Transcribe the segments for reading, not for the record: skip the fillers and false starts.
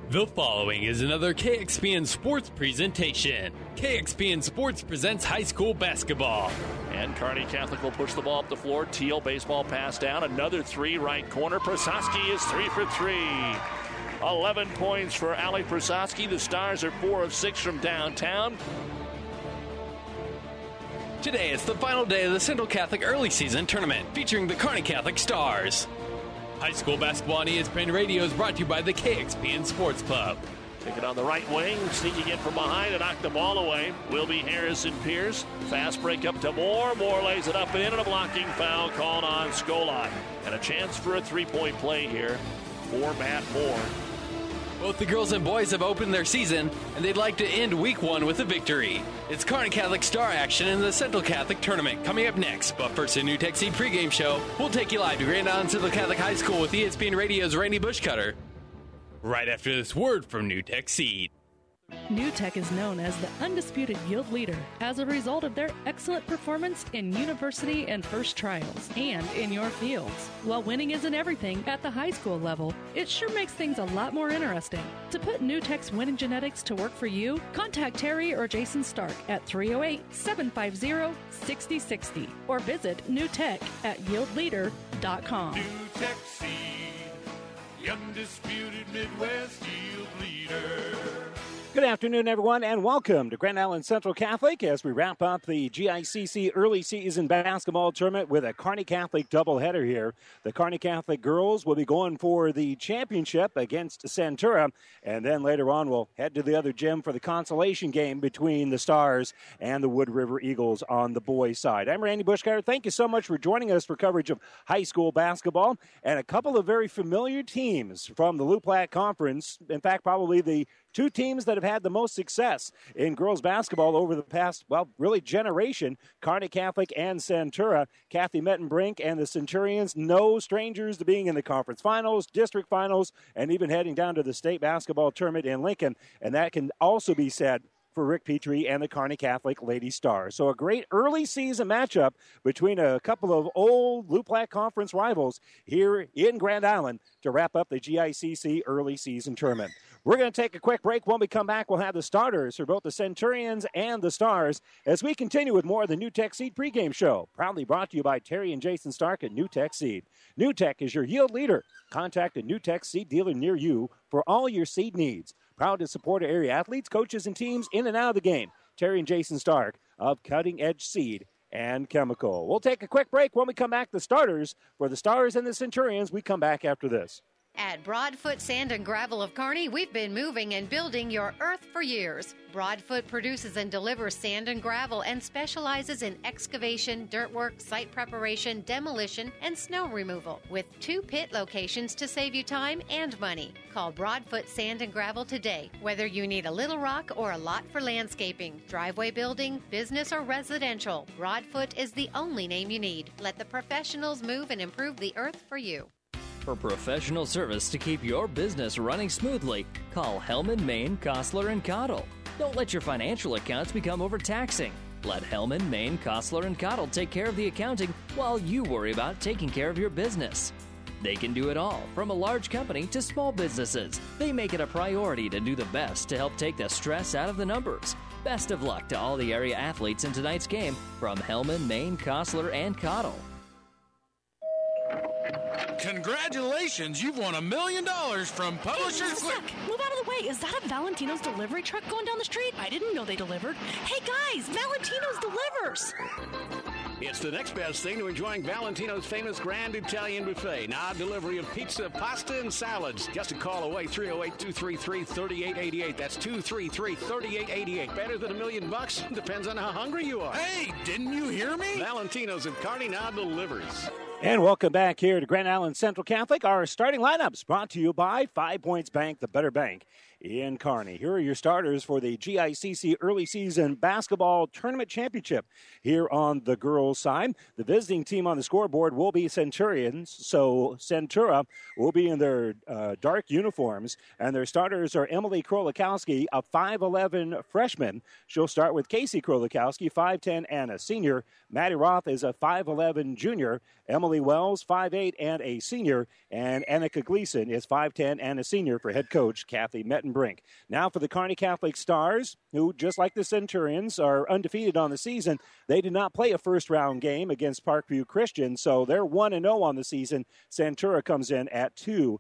The following is another KXPN Sports presentation. KXPN Sports presents high school basketball. And Kearney Catholic will push the ball up the floor. Teal baseball pass down. Another three, right corner. Prososki is 3 for 3. 11 points for Ali Prososki. The Stars are 4 of 6 from downtown. Today is the final day of the Central Catholic Early Season Tournament featuring the Kearney Catholic Stars. High school basketball on ESPN Radio is brought to you by the KXPN Sports Club. Take it on the right wing, sneaking in from behind and knock the ball away. Will be Harrison Pierce. Fast break up to Moore. Moore lays it up and in, and a blocking foul called on Skolot. And a chance for a three-point play here for Matt Moore. Both the girls and boys have opened their season, and they'd like to end week one with a victory. It's Kearney Catholic Star action in the Central Catholic Tournament coming up next. But first, a New Tech Seed pregame show. We'll take you live to Grand Island Central Catholic High School with ESPN Radio's Randy Bushcutter. Right after this word from New Tech Seed. New Tech is known as the undisputed yield leader as a result of their excellent performance in university and first trials and in your fields. While winning isn't everything at the high school level, it sure makes things a lot more interesting. To put New Tech's winning genetics to work for you, contact Terry or Jason Stark at 308-750-6060 or visit New Tech at yieldleader.com. New Tech Seed, the undisputed Midwest yield leader. Good afternoon, everyone, and welcome to Grand Island Central Catholic as we wrap up the GICC early season basketball tournament with a Kearney Catholic doubleheader here. The Kearney Catholic girls will be going for the championship against Centura, and then later on we'll head to the other gym for the consolation game between the Stars and the Wood River Eagles on the boys' side. I'm Randy Bushcutter. Thank you so much for joining us for coverage of high school basketball and a couple of very familiar teams from the Loup Platte Conference. In fact, probably the two teams that have had the most success in girls basketball over the past, really generation, Kearney Catholic and Centura. Kathy Mettenbrink and the Centurions, no strangers to being in the conference finals, district finals, and even heading down to the state basketball tournament in Lincoln. And that can also be said for Rick Petrie and the Kearney Catholic Lady Stars. So a great early season matchup between a couple of old Loup Platte Conference rivals here in Grand Island to wrap up the GICC early season tournament. We're going to take a quick break. When we come back, we'll have the starters for both the Centurions and the Stars as we continue with more of the New Tech Seed pregame show. Proudly brought to you by Terry and Jason Stark at New Tech Seed. New Tech is your yield leader. Contact a New Tech Seed dealer near you for all your seed needs. Proud to support our area athletes, coaches, and teams in and out of the game. Terry and Jason Stark of Cutting Edge Seed and Chemical. We'll take a quick break. When we come back, the starters for the Stars and the Centurions. We come back after this. At Broadfoot Sand and Gravel of Kearney, we've been moving and building your earth for years. Broadfoot produces and delivers sand and gravel and specializes in excavation, dirt work, site preparation, demolition, and snow removal, with 2 pit locations to save you time and money. Call Broadfoot Sand and Gravel today, whether you need a little rock or a lot for landscaping, driveway building, business, or residential. Broadfoot is the only name you need. Let the professionals move and improve the earth for you. For professional service to keep your business running smoothly, call Hellman, Maine, Kostler, and Cottle. Don't let your financial accounts become overtaxing. Let Hellman, Maine, Kostler, and Cottle take care of the accounting while you worry about taking care of your business. They can do it all, from a large company to small businesses. They make it a priority to do the best to help take the stress out of the numbers. Best of luck to all the area athletes in tonight's game from Hellman, Maine, Kostler, and Cottle. Congratulations, you've won $1 million from Publishers. Hey, move out of the way. Is that a Valentino's delivery truck going down the street? I didn't know they delivered. Hey guys, Valentino's delivers. It's the next best thing to enjoying Valentino's famous Grand Italian Buffet. Now delivery of pizza, pasta, and salads. Just a call away, 308-233-3888. That's 233-3888. Better than $1 million? Depends on how hungry you are. Hey, didn't you hear me? Valentino's of Kearney now delivers. And welcome back here to Grand Island Central Catholic. Our starting lineups brought to you by 5 Points Bank, the better bank in Kearney. Here are your starters for the GICC Early Season Basketball Tournament Championship here on the girls' side. The visiting team on the scoreboard will be Centurions, so Centura will be in their dark uniforms, and their starters are Emily Krolikowski, a 5'11 freshman. She'll start with Casey Krolikowski, 5'10 and a senior. Maddie Roth is a 5'11 junior. Emily Emily Wells, 5'8", and a senior. And Annika Gleason is 5'10", and a senior for head coach Kathy Mettenbrink. Now for the Kearney Catholic Stars, who, just like the Centurions, are undefeated on the season. They did not play a first-round game against Parkview Christian, so they're 1-0 on the season. Centura comes in at 2-0.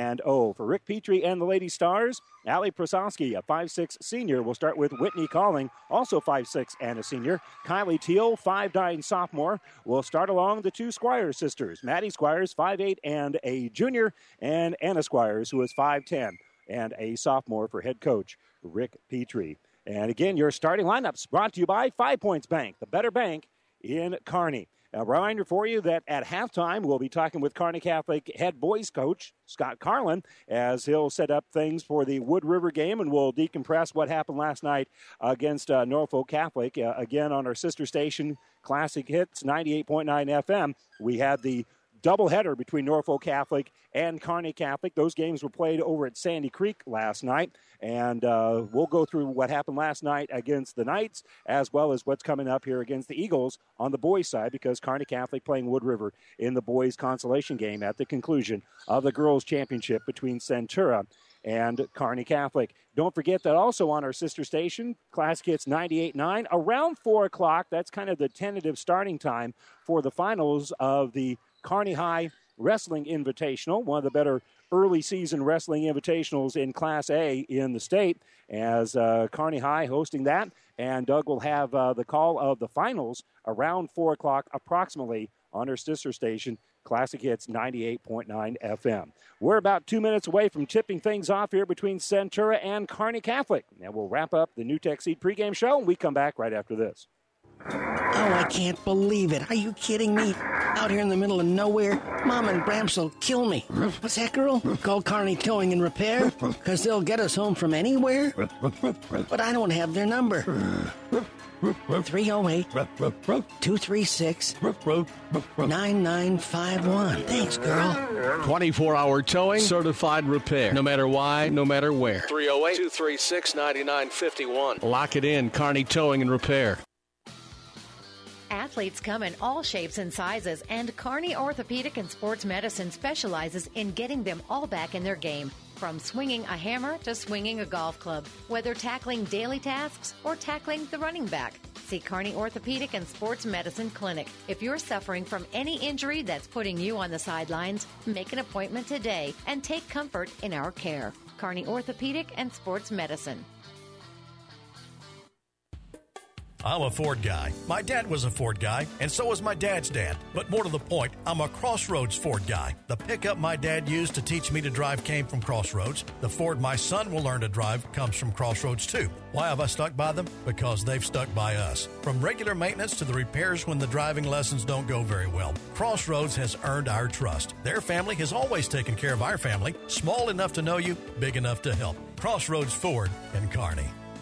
For Rick Petrie and the Lady Stars, Allie Prasowski, a 5'6" senior, will start with Whitney Calling, also 5'6" and a senior. Kylie Teal, 5'9" sophomore, will start along the two Squires sisters. Maddie Squires, 5'8" and a junior, and Anna Squires, who is 5'10" and a sophomore for head coach Rick Petrie. And again, your starting lineups brought to you by 5 Points Bank, the better bank in Kearney. A reminder for you that at halftime, we'll be talking with Kearney Catholic head boys coach Scott Carlin as he'll set up things for the Wood River game, and we'll decompress what happened last night against Norfolk Catholic. Again, on our sister station, Classic Hits 98.9 FM, we had the doubleheader between Norfolk Catholic and Kearney Catholic. Those games were played over at Sandy Creek last night, and we'll go through what happened last night against the Knights as well as what's coming up here against the Eagles on the boys' side, because Kearney Catholic playing Wood River in the boys' consolation game at the conclusion of the girls' championship between Centura and Kearney Catholic. Don't forget that also on our sister station, Classic Hits 98.9, around 4 o'clock, that's kind of the tentative starting time for the finals of the Kearney High Wrestling Invitational, one of the better early season wrestling invitationals in Class A in the state, as Kearney High hosting that. And Doug will have the call of the finals around 4 o'clock approximately on her sister station, Classic Hits 98.9 FM. We're about 2 minutes away from tipping things off here between Centura and Kearney Catholic. Now we'll wrap up the New Tech Seed pregame show, and we come back right after this. Oh, I can't believe it. Are you kidding me? Out here in the middle of nowhere, Mom and Bramps will kill me. What's that, girl? Call Kearney Towing and Repair? Because they'll get us home from anywhere? But I don't have their number. 308-236-9951. Thanks, girl. 24-hour towing, certified repair. No matter why, no matter where. 308-236-9951. Lock it in, Kearney Towing and Repair. Athletes come in all shapes and sizes, and Kearney Orthopedic and Sports Medicine specializes in getting them all back in their game. From swinging a hammer to swinging a golf club, whether tackling daily tasks or tackling the running back. See Kearney Orthopedic and Sports Medicine Clinic. If you're suffering from any injury that's putting you on the sidelines, make an appointment today and take comfort in our care. Kearney Orthopedic and Sports Medicine. I'm a Ford guy. My dad was a Ford guy, and so was my dad's dad. But more to the point, I'm a Crossroads Ford guy. The pickup my dad used to teach me to drive came from Crossroads. The Ford my son will learn to drive comes from Crossroads too. Why have I stuck by them? Because they've stuck by us. From regular maintenance to the repairs when the driving lessons don't go very well, Crossroads has earned our trust. Their family has always taken care of our family, small enough to know you, big enough to help. Crossroads Ford in Kearney.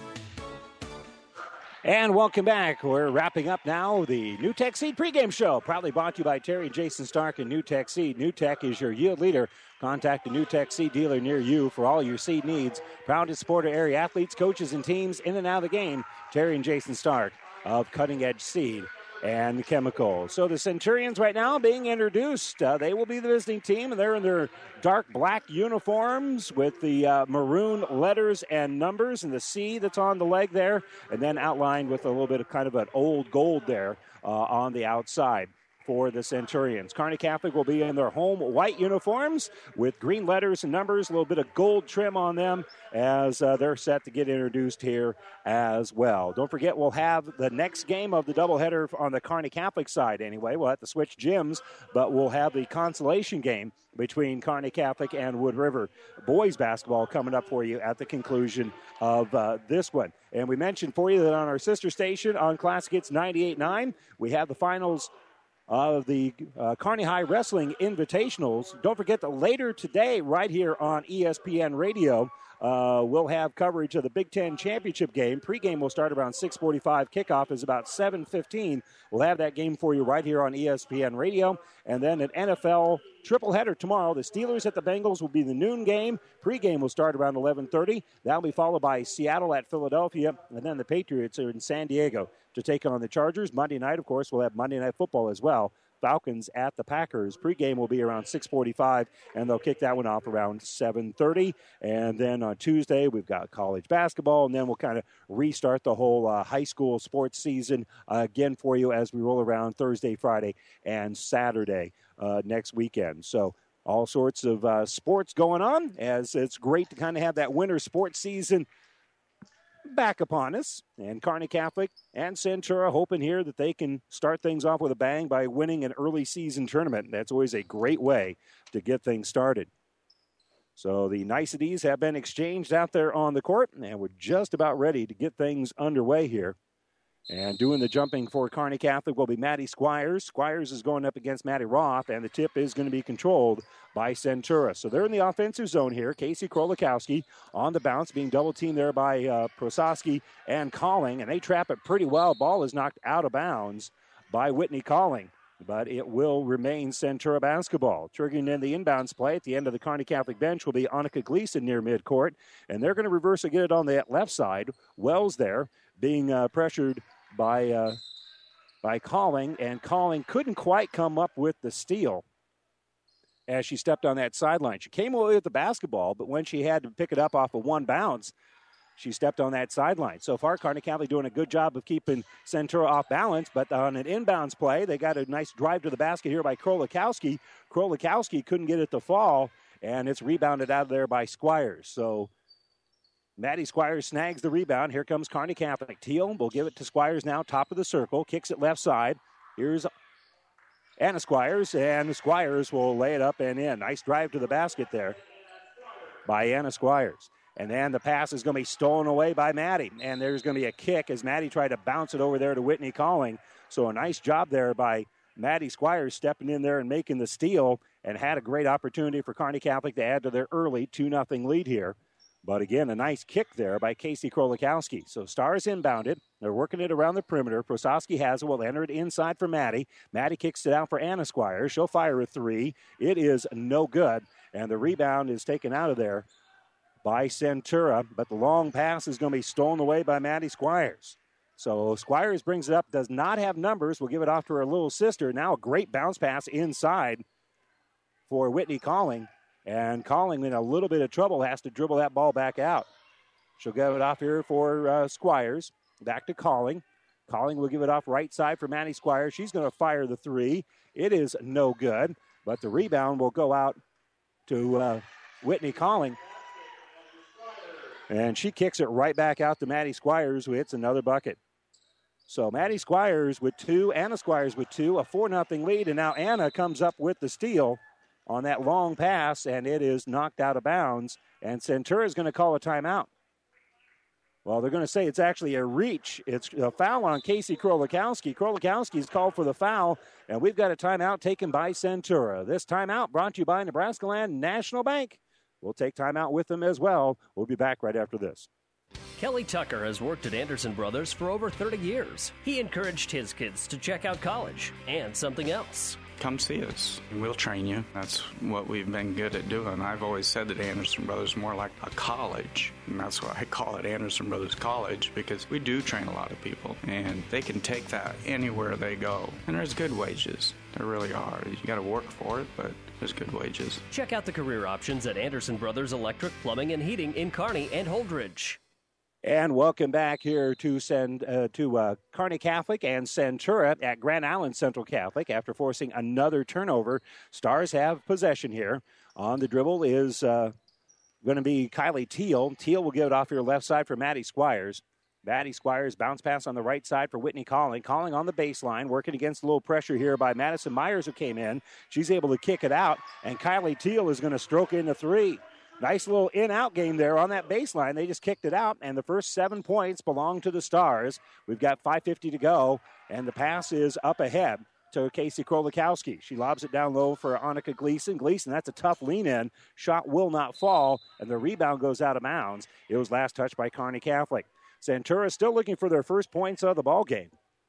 And welcome back. We're wrapping up now the New Tech Seed pregame show, proudly brought to you by Terry and Jason Stark and New Tech Seed. New Tech is your yield leader. Contact a New Tech Seed dealer near you for all your seed needs. Proud to support our area athletes, coaches, and teams in and out of the game. Terry and Jason Stark of Cutting Edge Seed and Chemical. So the Centurions right now being introduced. They will be the visiting team, and they're in their dark black uniforms with the maroon letters and numbers and the C that's on the leg there, and then outlined with a little bit of kind of an old gold there on the outside for the Centurions. Kearney Catholic will be in their home white uniforms with green letters and numbers, a little bit of gold trim on them as they're set to get introduced here as well. Don't forget, we'll have the next game of the doubleheader on the Kearney Catholic side anyway. We'll have to switch gyms, but we'll have the consolation game between Kearney Catholic and Wood River boys basketball coming up for you at the conclusion of this one. And we mentioned for you that on our sister station on Classic Hits 98.9, we have the finals of the Kearney High Wrestling Invitationals. Don't forget that later today, right here on ESPN Radio, we'll have coverage of the Big Ten Championship game. Pre-game will start around 6:45. Kickoff is about 7:15. We'll have that game for you right here on ESPN Radio. And then an NFL triple header tomorrow. The Steelers at the Bengals will be the noon game. Pre-game will start around 11:30. That'll be followed by Seattle at Philadelphia. And then the Patriots are in San Diego to take on the Chargers. Monday night, of course, we'll have Monday Night Football as well, Falcons at the Packers. Pregame will be around 6:45, and they'll kick that one off around 7:30. And then on Tuesday, we've got college basketball, and then we'll kind of restart the whole high school sports season again for you as we roll around Thursday, Friday, and Saturday next weekend. So all sorts of sports going on, as it's great to kind of have that winter sports season back upon us. And Kearney Catholic and Centura hoping here that they can start things off with a bang by winning an early season tournament. That's always a great way to get things started. So the niceties have been exchanged out there on the court, and we're just about ready to get things underway here. And doing the jumping for Kearney Catholic will be Maddie Squires. Squires is going up against Maddie Roth, and the tip is going to be controlled by Centura. So they're in the offensive zone here. Casey Krolikowski on the bounce, being double-teamed there by Prososki and Calling, and they trap it pretty well. Ball is knocked out of bounds by Whitney Calling, but it will remain Centura basketball. Triggering in the inbounds play at the end of the Kearney Catholic bench will be Annika Gleason near midcourt, and they're going to reverse and get it on the left side. Wells there being pressured by Calling, and Calling couldn't quite come up with the steal as she stepped on that sideline. She came away with the basketball, but when she had to pick it up off of one bounce, she stepped on that sideline. So far, Kearney Catholic doing a good job of keeping Centura off balance, but on an inbounds play, they got a nice drive to the basket here by Krolikowski. Krolikowski couldn't get it to fall, and it's rebounded out of there by Squires. So Maddie Squires snags the rebound. Here comes Kearney Catholic. Teal will give it to Squires now, top of the circle. Kicks it left side. Here's Anna Squires, and Squires will lay it up and in. Nice drive to the basket there by Anna Squires. And then the pass is going to be stolen away by Maddie. And there's going to be a kick as Maddie tried to bounce it over there to Whitney Calling. So a nice job there by Maddie Squires stepping in there and making the steal, and had a great opportunity for Kearney Catholic to add to their early 2-0 lead here. But again, a nice kick there by Casey Krolikowski. So Stars inbounded. They're working it around the perimeter. Prososki has it. Will enter it inside for Maddie. Maddie kicks it out for Anna Squires. She'll fire a three. It is no good. And the rebound is taken out of there by Centura. But the long pass is going to be stolen away by Maddie Squires. So Squires brings it up. Does not have numbers. We'll give it off to her little sister. Now a great bounce pass inside for Whitney Calling. And Calling in a little bit of trouble, has to dribble that ball back out. She'll give it off here for Squires. Back to Calling. Calling will give it off right side for Maddie Squires. She's going to fire the three. It is no good, but the rebound will go out to Whitney Calling. And she kicks it right back out to Maddie Squires, who hits another bucket. So Maddie Squires with two, Anna Squires with two, a 4-0 lead, and now Anna comes up with the steal on that long pass, and it is knocked out of bounds, and Centura is going to call a timeout. Well, they're going to say it's actually a reach. It's a foul on Casey Krolikowski. Krolikowski's called for the foul, and we've got a timeout taken by Centura. This timeout brought to you by Nebraska Land National Bank. We'll take timeout with them as well. We'll be back right after this. Kelly Tucker has worked at Anderson Brothers for over 30 years. He encouraged his kids to check out college and something else. Come see us. We'll train you. That's what we've been good at doing. I've always said that Anderson Brothers is more like a college, and that's why I call it Anderson Brothers College, because we do train a lot of people, and they can take that anywhere they go. And there's good wages. There really are. You got to work for it, but there's good wages. Check out the career options at Anderson Brothers Electric, Plumbing, and Heating in Kearney and Holdridge. And welcome back here to Kearney Catholic and Centura at Grand Island Central Catholic after forcing another turnover. Stars have possession here. On the dribble is going to be Kylie Teal. Teal will give it off here left side for Maddie Squires. Maddie Squires bounce pass on the right side for Whitney Calling. Calling on the baseline, working against a little pressure here by Madison Myers, who came in. She's able to kick it out, and Kylie Teal is going to stroke in the three. Nice little in-out game there on that baseline. They just kicked it out, and the first 7 points belong to the Stars. We've got 5:50 to go, and the pass is up ahead to Casey Krolikowski. She lobs it down low for Annika Gleason. Gleason, that's a tough lean-in. Shot will not fall, and the rebound goes out of bounds. It was last touched by Kearney Catholic. Centura still looking for their first points of the ball game,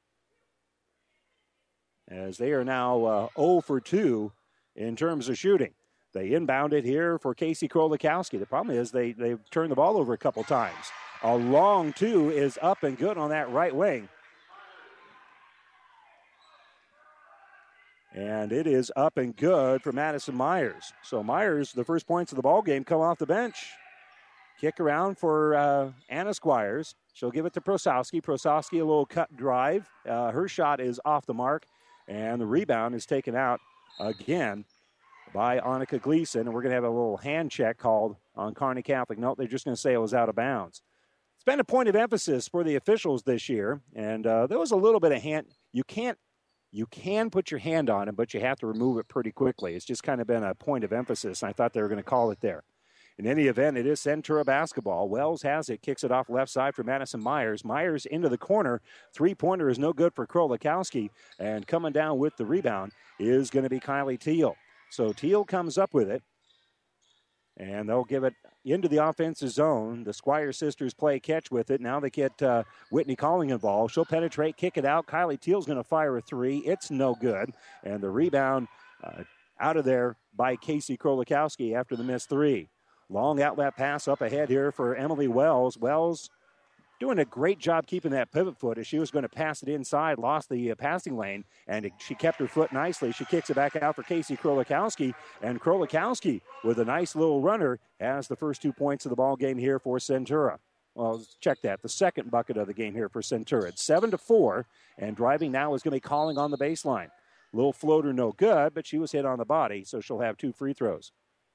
as they are now 0 for 2 in terms of shooting. They inbound it here for Casey Krolikowski. The problem is they've turned the ball over a couple times. A long two is up and good on that right wing. And it is up and good for Madison Myers. So Myers, the first points of the ball game come off the bench. Kick around for Anna Squires. She'll give it to Prosowski. Prosowski, a little cut drive. Her shot is off the mark. And the rebound is taken out again by Annika Gleason. And we're going to have a little hand check called on Kearney Catholic. No, they're just going to say it was out of bounds. It's been a point of emphasis for the officials this year. And there was a little bit of hand. You can put your hand on it, but you have to remove it pretty quickly. It's just kind of been a point of emphasis, and I thought they were going to call it there. In any event, it is Centura basketball. Wells has it, kicks it off left side for Madison Myers. Myers into the corner. Three-pointer is no good for Krolikowski, and coming down with the rebound is going to be Kylie Teal. So Teal comes up with it, and they'll give it into the offensive zone. The Squire sisters play catch with it. Now they get Whitney Calling involved. She'll penetrate, kick it out. Kylie Teal's going to fire a three. It's no good. And the rebound out of there by Casey Krolikowski after the missed three. Long outlet pass up ahead here for Emily Wells. Wells doing a great job keeping that pivot foot as she was going to pass it inside, lost the passing lane, and she kept her foot nicely. She kicks it back out for Casey Krolikowski, and Krolikowski with a nice little runner has the first 2 points of the ball game here for Centura. Well, check that, the second bucket of the game here for Centura. It's 7-4, and driving now is going to be Calling on the baseline. Little floater, no good, but she was hit on the body, so she'll have 2 free throws.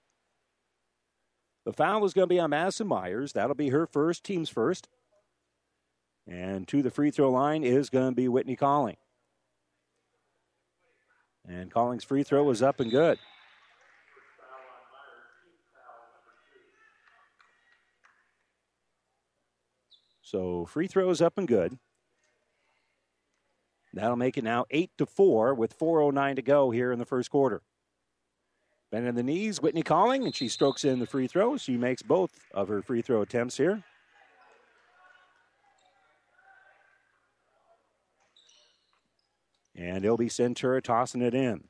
The foul is going to be on Madison Myers. That'll be her first, team's first. And to the free throw line is going to be Whitney Calling. And Calling's free throw is up and good. So free throw is up and good. That'll make it now 8-4 with 4:09 to go here in the first quarter. Bending the knees, Whitney Calling, and she strokes in the free throw. She makes both of her free throw attempts here. And it'll be Centura tossing it in.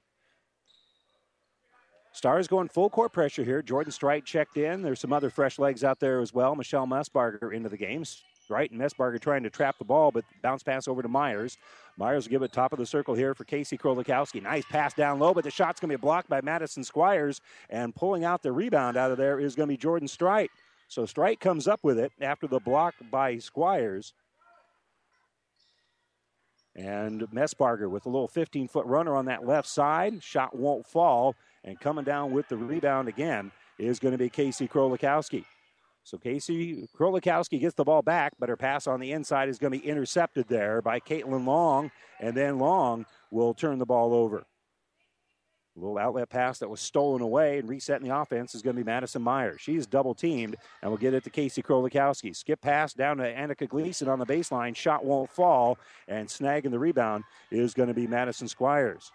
Stars going full court pressure here. Jordan Strite checked in. There's some other fresh legs out there as well. Michelle Messbarger into the game. Strite and Messbarger trying to trap the ball, but bounce pass over to Myers. Myers will give it top of the circle here for Casey Krolikowski. Nice pass down low, but the shot's going to be blocked by Madison Squires. And pulling out the rebound out of there is going to be Jordan Strite. So Strite comes up with it after the block by Squires. And Messbarger with a little 15-foot runner on that left side. Shot won't fall. And coming down with the rebound again is going to be Casey Krolikowski. So Casey Krolikowski gets the ball back, but her pass on the inside is going to be intercepted there by Caitlin Long. And then Long will turn the ball over. A little outlet pass that was stolen away, and resetting the offense is going to be Madison Myers. She's double-teamed, and we'll get it to Casey Krolikowski. Skip pass down to Annika Gleason on the baseline. Shot won't fall, and snagging the rebound is going to be Madison Squires.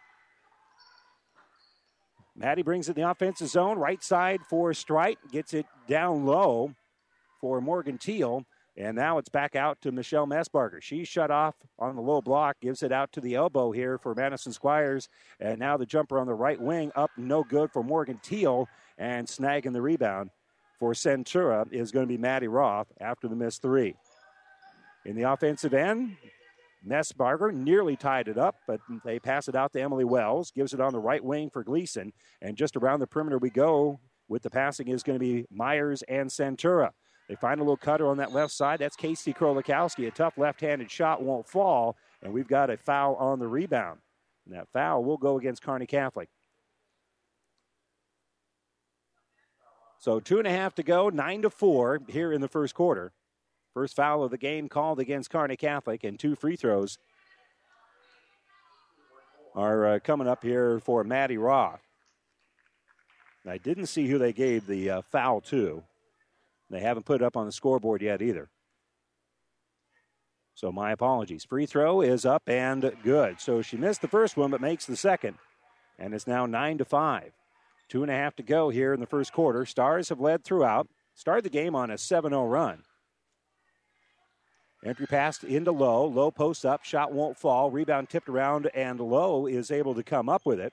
Maddie brings it in the offensive zone. Right side for Strite. Gets it down low for Morgan Teal. And now it's back out to Michelle Messbarger. She's shut off on the low block. Gives it out to the elbow here for Madison Squires. And now the jumper on the right wing up no good for Morgan Teal. And snagging the rebound for Centura is going to be Maddie Roth after the missed three. In the offensive end, Messbarger nearly tied it up, but they pass it out to Emily Wells. Gives it on the right wing for Gleason. And just around the perimeter we go with the passing is going to be Myers and Centura. They find a little cutter on that left side. That's Casey Krolikowski. A tough left-handed shot won't fall, and we've got a foul on the rebound. And that foul will go against Kearney Catholic. So 2.5 to go, 9-4 here in the first quarter. First foul of the game called against Kearney Catholic, and 2 free throws are coming up here for Maddie Roth. I didn't see who they gave the foul to. They haven't put it up on the scoreboard yet either. So my apologies. Free throw is up and good. So she missed the first one but makes the second. And it's now 9-5. 2.5 to go here in the first quarter. Stars have led throughout. Started the game on a 7-0 run. Entry pass into Lowe. Lowe posts up. Shot won't fall. Rebound tipped around, and Lowe is able to come up with it.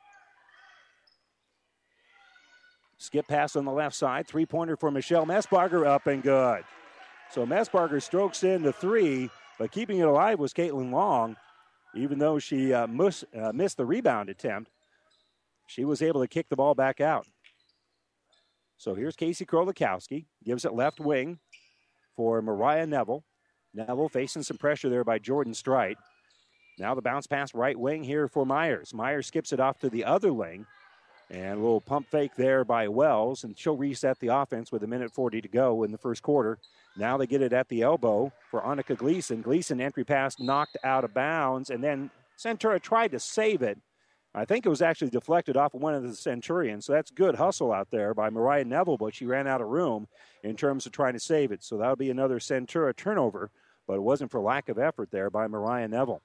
Skip pass on the left side. Three-pointer for Michelle Messbarger, up and good. So Messbarger strokes in the three, but keeping it alive was Caitlin Long. even though she missed the rebound attempt, she was able to kick the ball back out. So here's Casey Krolikowski. Gives it left wing for Mariah Neville. Neville facing some pressure there by Jordan Strite. Now the bounce pass right wing here for Myers. Myers skips it off to the other lane. And a little pump fake there by Wells. And she'll reset the offense with 1:40 to go in the first quarter. Now they get it at the elbow for Annika Gleason. Gleason entry pass knocked out of bounds. And then Centura tried to save it. I think it was actually deflected off of one of the Centurions. So that's good hustle out there by Mariah Neville, but she ran out of room in terms of trying to save it. So that'll be another Centura turnover, but it wasn't for lack of effort there by Mariah Neville.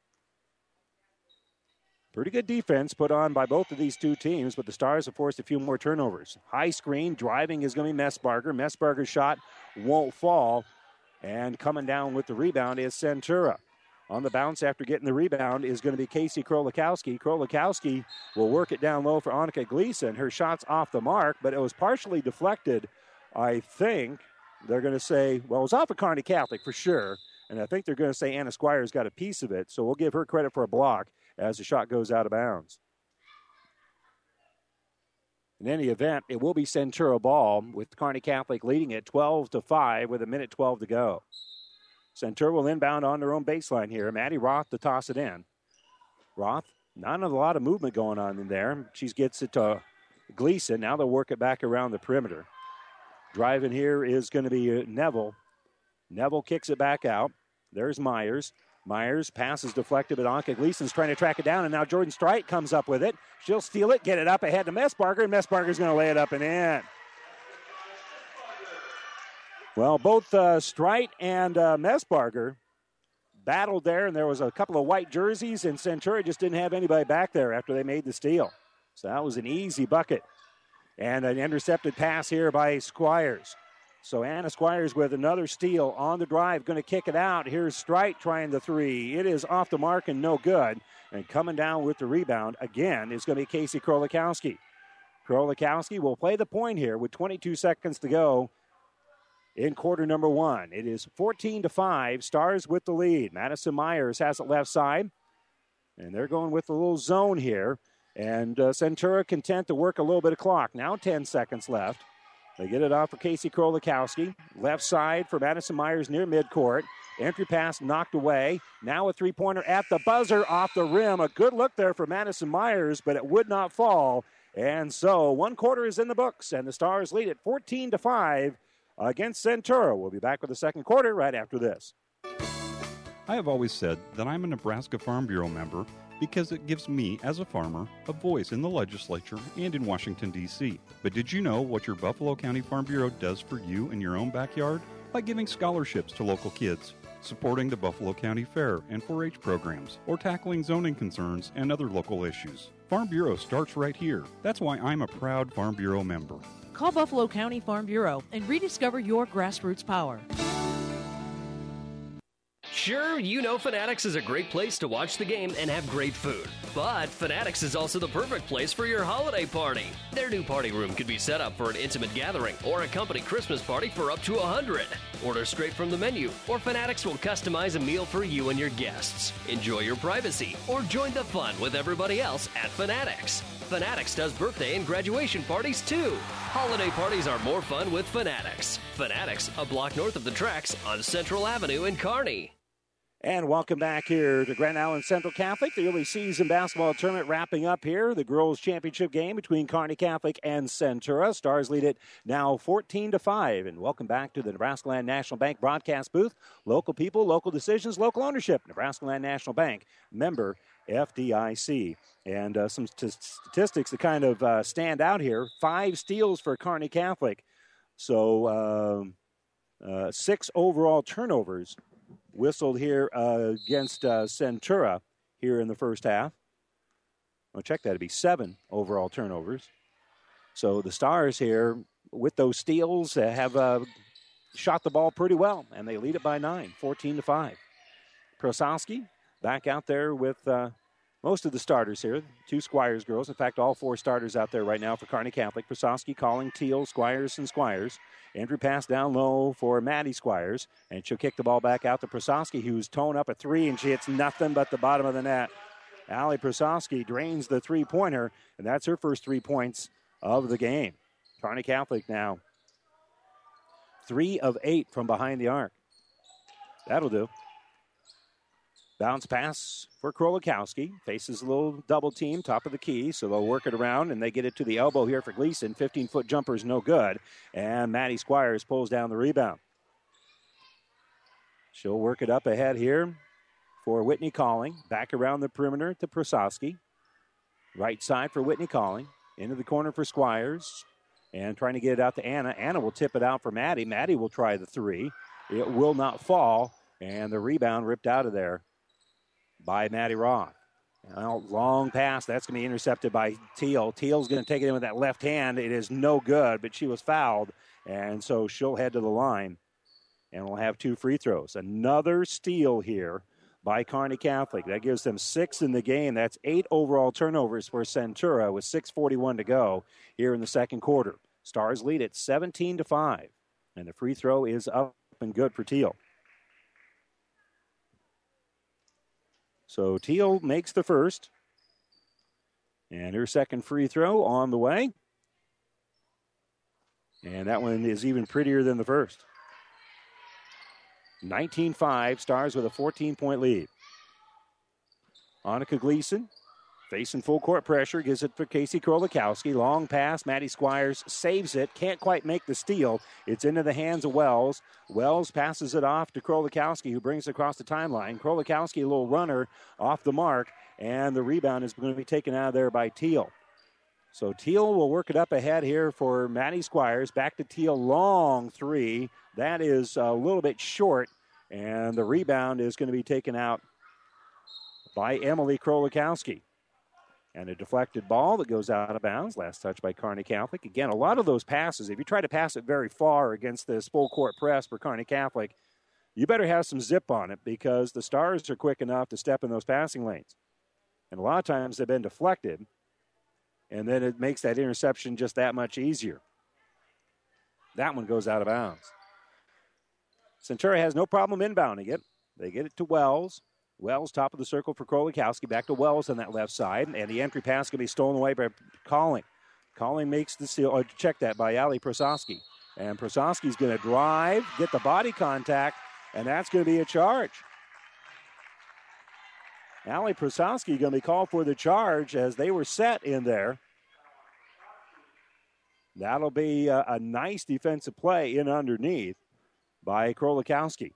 Pretty good defense put on by both of these two teams, but the Stars have forced a few more turnovers. High screen, driving is going to be Messbarger. Messbarger's shot won't fall, and coming down with the rebound is Centura. On the bounce after getting the rebound is going to be Casey Krolikowski. Krolikowski will work it down low for Annika Gleason. Her shot's off the mark, but it was partially deflected. I think they're going to say, well, it was off of Kearney Catholic for sure, and I think they're going to say Anna Squires got a piece of it, so we'll give her credit for a block as the shot goes out of bounds. In any event, it will be Centura ball with Kearney Catholic leading it 12-5 with 1:12 to go. Centura will inbound on their own baseline here. Maddie Roth to toss it in. Roth, not a lot of movement going on in there. She gets it to Gleason. Now they'll work it back around the perimeter. Driving here is going to be Neville. Neville kicks it back out. There's Myers. Myers passes deflected, but Annika Gleason's trying to track it down, and now Jordan Strite comes up with it. She'll steal it, get it up ahead to Messbarger, and Messbarger's going to lay it up and in. Well, both Strite and Messbarger battled there, and there was a couple of white jerseys, and Centura just didn't have anybody back there after they made the steal. So that was an easy bucket. And an intercepted pass here by Squires. So Anna Squires with another steal on the drive, going to kick it out. Here's Strite trying the three. It is off the mark and no good. And coming down with the rebound again is going to be Casey Krolikowski. Krolikowski will play the point here with 22 seconds to go in quarter number one. It is 14-5. Stars with the lead. Madison Myers has it left side. And they're going with a little zone here. And Centura content to work a little bit of clock. Now 10 seconds left. They get it off for Casey Krolikowski. Left side for Madison Myers near midcourt. Entry pass knocked away. Now a three-pointer at the buzzer off the rim. A good look there for Madison Myers, but it would not fall. And so one quarter is in the books, and the Stars lead it 14-5 against Centura. We'll be back with the second quarter right after this. I have always said that I'm a Nebraska Farm Bureau member because it gives me, as a farmer, a voice in the legislature and in Washington, D.C. But did you know what your Buffalo County Farm Bureau does for you in your own backyard? By giving scholarships to local kids, supporting the Buffalo County Fair and 4-H programs, or tackling zoning concerns and other local issues. Farm Bureau starts right here. That's why I'm a proud Farm Bureau member. Call Buffalo County Farm Bureau and rediscover your grassroots power. Sure, you know Fanatics is a great place to watch the game and have great food. But Fanatics is also the perfect place for your holiday party. Their new party room could be set up for an intimate gathering or a company Christmas party for up to 100. Order straight from the menu, or Fanatics will customize a meal for you and your guests. Enjoy your privacy, or join the fun with everybody else at Fanatics. Fanatics does birthday and graduation parties too. Holiday parties are more fun with Fanatics. Fanatics, a block north of the tracks on Central Avenue in Kearney. And welcome back here to Grand Island Central Catholic. The early season basketball tournament wrapping up here. The girls' championship game between Kearney Catholic and Centura. Stars lead it now 14-5. And welcome back to the Nebraska Land National Bank broadcast booth. Local people, local decisions, local ownership. Nebraska Land National Bank, member FDIC. And some statistics that kind of stand out here. 5 steals for Kearney Catholic. So 6 overall turnovers whistled here against Centura here in the first half. I'll check that. It'd be 7 overall turnovers. So the Stars here, with those steals, have shot the ball pretty well, and they lead it by 9, 14-5. Krosowski back out there with most of the starters here, 2 Squires girls. In fact, all 4 starters out there right now for Kearney Catholic. Prososki calling Teal, Squires, and Squires. Entry pass down low for Maddie Squires, and she'll kick the ball back out to Prososki, who's towing up a 3, and she hits nothing but the bottom of the net. Allie Prososki drains the 3-pointer, and that's her first 3 points of the game. Kearney Catholic now 3 of 8 from behind the arc. That'll do. Bounce pass for Krolikowski. Faces a little double team, top of the key, so they'll work it around, and they get it to the elbow here for Gleason. 15-foot jumper is no good, and Maddie Squires pulls down the rebound. She'll work it up ahead here for Whitney Calling. Back around the perimeter to Prososki. Right side for Whitney Calling. Into the corner for Squires, and trying to get it out to Anna. Anna will tip it out for Maddie. Maddie will try the 3. It will not fall, and the rebound ripped out of there by Maddie Roth. Now, long pass. That's going to be intercepted by Teal. Teal's going to take it in with that left hand. It is no good, but she was fouled, and so she'll head to the line, and we'll have 2 free throws. Another steal here by Kearney Catholic. That gives them 6 in the game. That's 8 overall turnovers for Centura with 6:41 to go here in the second quarter. Stars lead at 17-5, and the free throw is up and good for Teal. So Teal makes the first, and her second free throw on the way. And that one is even prettier than the first. 19-5, Stars with a 14-point lead. Annika Gleason facing full court pressure, gives it for Casey Krolikowski. Long pass, Maddie Squires saves it, can't quite make the steal. It's into the hands of Wells. Wells passes it off to Krolikowski, who brings it across the timeline. Krolikowski, a little runner off the mark, and the rebound is going to be taken out of there by Teal. So Teal will work it up ahead here for Maddie Squires. Back to Teal, long 3. That is a little bit short, and the rebound is going to be taken out by Emily Krolikowski. And a deflected ball that goes out of bounds. Last touch by Kearney Catholic. Again, a lot of those passes, if you try to pass it very far against this full court press for Kearney Catholic, you better have some zip on it because the Stars are quick enough to step in those passing lanes. And a lot of times they've been deflected, and then it makes that interception just that much easier. That one goes out of bounds. Centura has no problem inbounding it. They get it to Wells. Wells, top of the circle for Krolikowski. Back to Wells on that left side. And the entry pass going to be stolen away by Calling. Calling makes the steal. Check that by Allie Prososki. And Prososki's going to drive, get the body contact, and that's going to be a charge. Allie Prososki going to be called for the charge as they were set in there. That'll be a nice defensive play in underneath by Krolikowski.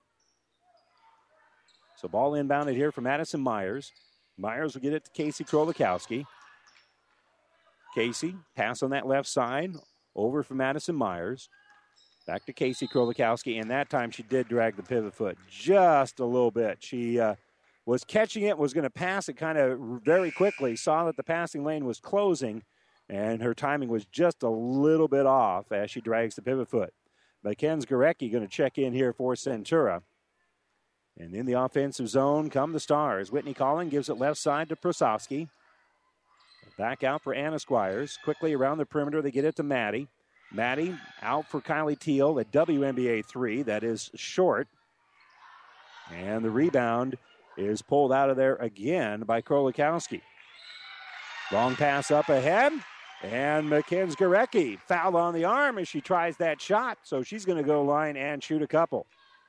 So ball inbounded here for Madison Myers. Myers will get it to Casey Krolikowski. Casey, pass on that left side, over for Madison Myers. Back to Casey Krolikowski, and that time she did drag the pivot foot just a little bit. She was catching it, was going to pass it kind of very quickly, saw that the passing lane was closing, and her timing was just a little bit off as she drags the pivot foot. Mackenzie Gorecki going to check in here for Centura. And in the offensive zone come the Stars. Whitney Calling gives it left side to Prososki. Back out for Anna Squires. Quickly around the perimeter, they get it to Maddie. Maddie out for Kylie Teal, a WNBA 3. That is short. And the rebound is pulled out of there again by Krolikowski. Long pass up ahead. And Mackenzie Gorecki fouled on the arm as she tries that shot. So she's going to go line and shoot a couple.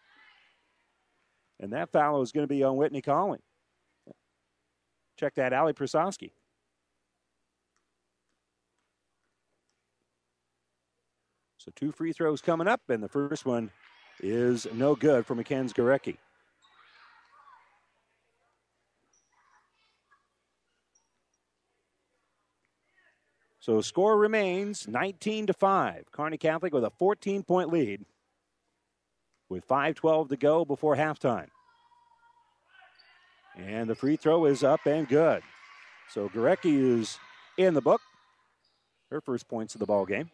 And that foul is going to be on Whitney Calling. Check that, Allie Prososki. So 2 free throws coming up, and the first one is no good for Mackenzie Gorecki. So score remains 19-5. Kearney Catholic with a 14-point lead, with 5:12 to go before halftime. And the free throw is up and good. So Gorecki is in the book. Her first points of the ball game.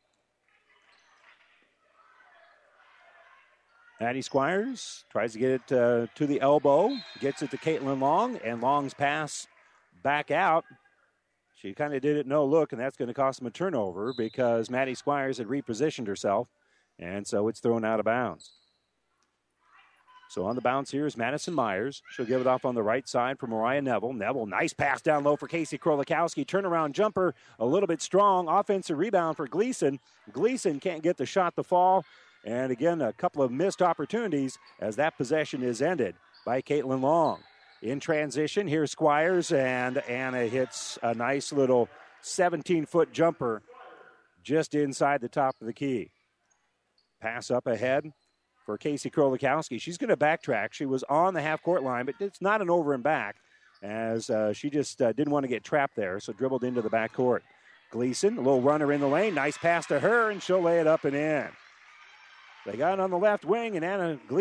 Maddie Squires tries to get it to the elbow. Gets it to Caitlin Long. And Long's pass back out. She kind of did it no look, and that's going to cost them a turnover because Maddie Squires had repositioned herself, and so it's thrown out of bounds. So on the bounce here is Madison Myers. She'll give it off on the right side for Mariah Neville. Neville, nice pass down low for Casey Krolikowski. Turnaround jumper, a little bit strong. Offensive rebound for Gleason. Gleason can't get the shot to fall. And again, a couple of missed opportunities as that possession is ended by Caitlin Long. In transition, here's Squires, and Anna hits a nice little 17-foot jumper just inside the top of the key. Pass up ahead for Casey Krolikowski. She's going to backtrack. She was on the half-court line, but it's not an over and back as she just didn't want to get trapped there, so dribbled into the backcourt. Gleason, a little runner in the lane. Nice pass to her, and she'll lay it up and in. They got it on the left wing, and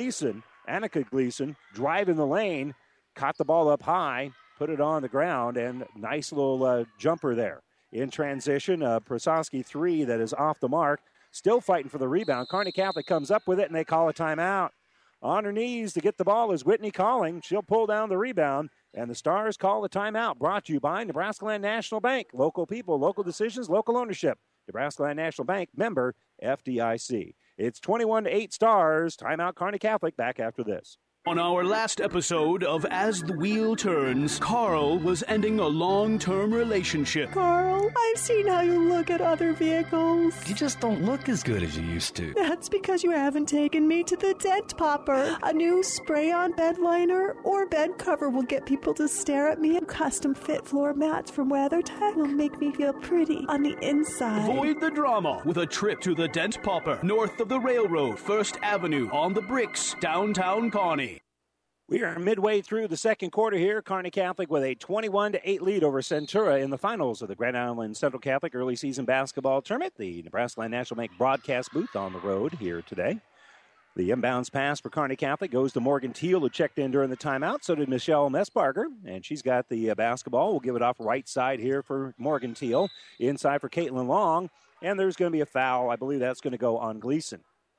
Annika Gleason, driving the lane, caught the ball up high, put it on the ground, and nice little jumper there. In transition, Prasowski 3 that is off the mark. Still fighting for the rebound. Kearney Catholic comes up with it, and they call a timeout. On her knees to get the ball is Whitney Calling. She'll pull down the rebound, and the Stars call the timeout. Brought to you by Nebraska Land National Bank. Local people, local decisions, local ownership. Nebraska Land National Bank, member FDIC. It's 21-8 Stars. Timeout Kearney Catholic. Back after this. On our last episode of As the Wheel Turns, Carl was ending a long-term relationship. Carl, I've seen how you look at other vehicles. You just don't look as good as you used to. That's because you haven't taken me to the Dent Popper. A new spray-on bed liner or bed cover will get people to stare at me. Custom-fit floor mats from WeatherTech will make me feel pretty on the inside. Avoid the drama with a trip to the Dent Popper, north of the railroad, 1st Avenue, on the Bricks, downtown Kearney. We are midway through the second quarter here. Kearney Catholic with a 21-8 lead over Centura in the finals of the Grand Island Central Catholic early season basketball tournament. The Nebraska Land National Bank broadcast booth on the road here today. The inbounds pass for Kearney Catholic goes to Morgan Teal, who checked in during the timeout. So did Michelle Messbarger, and she's got the basketball. We'll give it off right side here for Morgan Teal. Inside for Caitlin Long, and there's going to be a foul. I believe that's going to go on Gleason.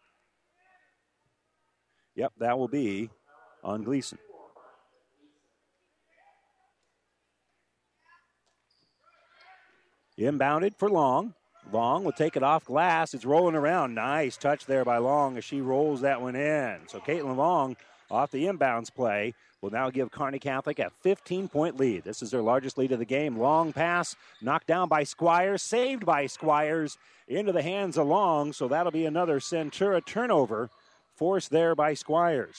Yep, that will be on Gleason. Inbounded for Long. Long will take it off glass. It's rolling around. Nice touch there by Long as she rolls that one in. So Caitlin Long off the inbounds play will now give Kearney Catholic a 15-point lead. This is their largest lead of the game. Long pass knocked down by Squires, saved by Squires into the hands of Long. So that'll be another Centura turnover forced there by Squires.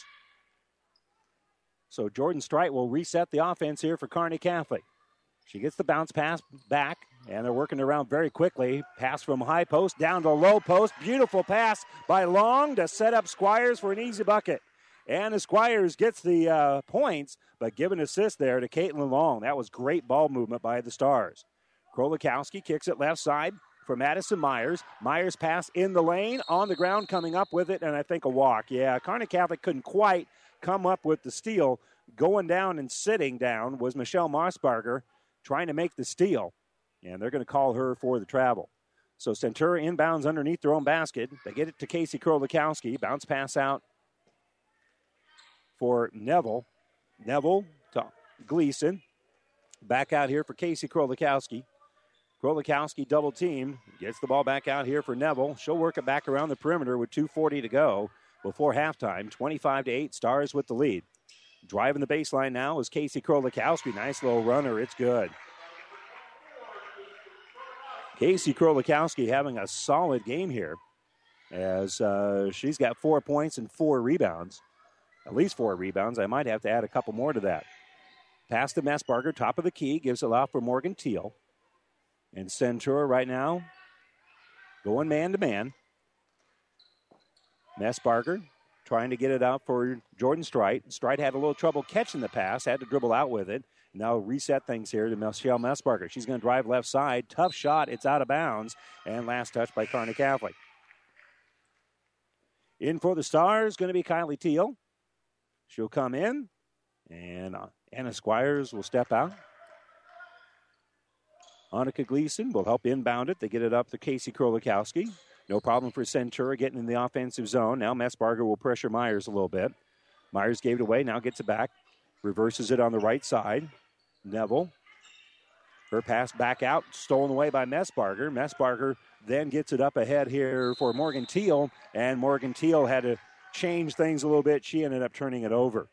So Jordan Strite will reset the offense here for Kearney Catholic. She gets the bounce pass back, and they're working around very quickly. Pass from high post down to low post. Beautiful pass by Long to set up Squires for an easy bucket. And Squires gets the points, but give an assist there to Caitlin Long. That was great ball movement by the Stars. Krolikowski kicks it left side for Madison Myers. Myers pass in the lane, on the ground, coming up with it, and I think a walk. Yeah, Kearney Catholic couldn't quite come up with the steal. Going down and sitting down was Michelle Mossbarger trying to make the steal, and they're going to call her for the travel. So Centura inbounds underneath their own basket. They get it to Casey Krolikowski. Bounce pass out for Neville. Neville to Gleason. Back out here for Casey Krolikowski. Krolikowski double team. Gets the ball back out here for Neville. She'll work it back around the perimeter with 2:40 to go before halftime. 25-8, Stars with the lead. Driving the baseline now is Casey Krolikowski. Nice little runner. It's good. Casey Krolikowski having a solid game here as she's got 4 points and 4 rebounds. At least 4 rebounds. I might have to add a couple more to that. Pass to Messbarger, top of the key. Gives it off for Morgan Teal. And Centura right now going man-to-man. Messbarger trying to get it out for Jordan Strite. Strite had a little trouble catching the pass, had to dribble out with it. Now reset things here to Michelle Messbarger. She's going to drive left side. Tough shot. It's out of bounds. And last touch by Kearney Catholic. In for the Stars, going to be Kylie Teal. She'll come in. And Anna Squires will step out. Annika Gleason will help inbound it. They get it up to Casey Krolikowski. No problem for Centura getting in the offensive zone. Now Messbarger will pressure Myers a little bit. Myers gave it away, now gets it back. Reverses it on the right side. Neville Her pass back out, stolen away by Messbarger. Messbarger then gets it up ahead here for Morgan Teal, and Morgan Teal had to change things a little bit. She ended up turning it over.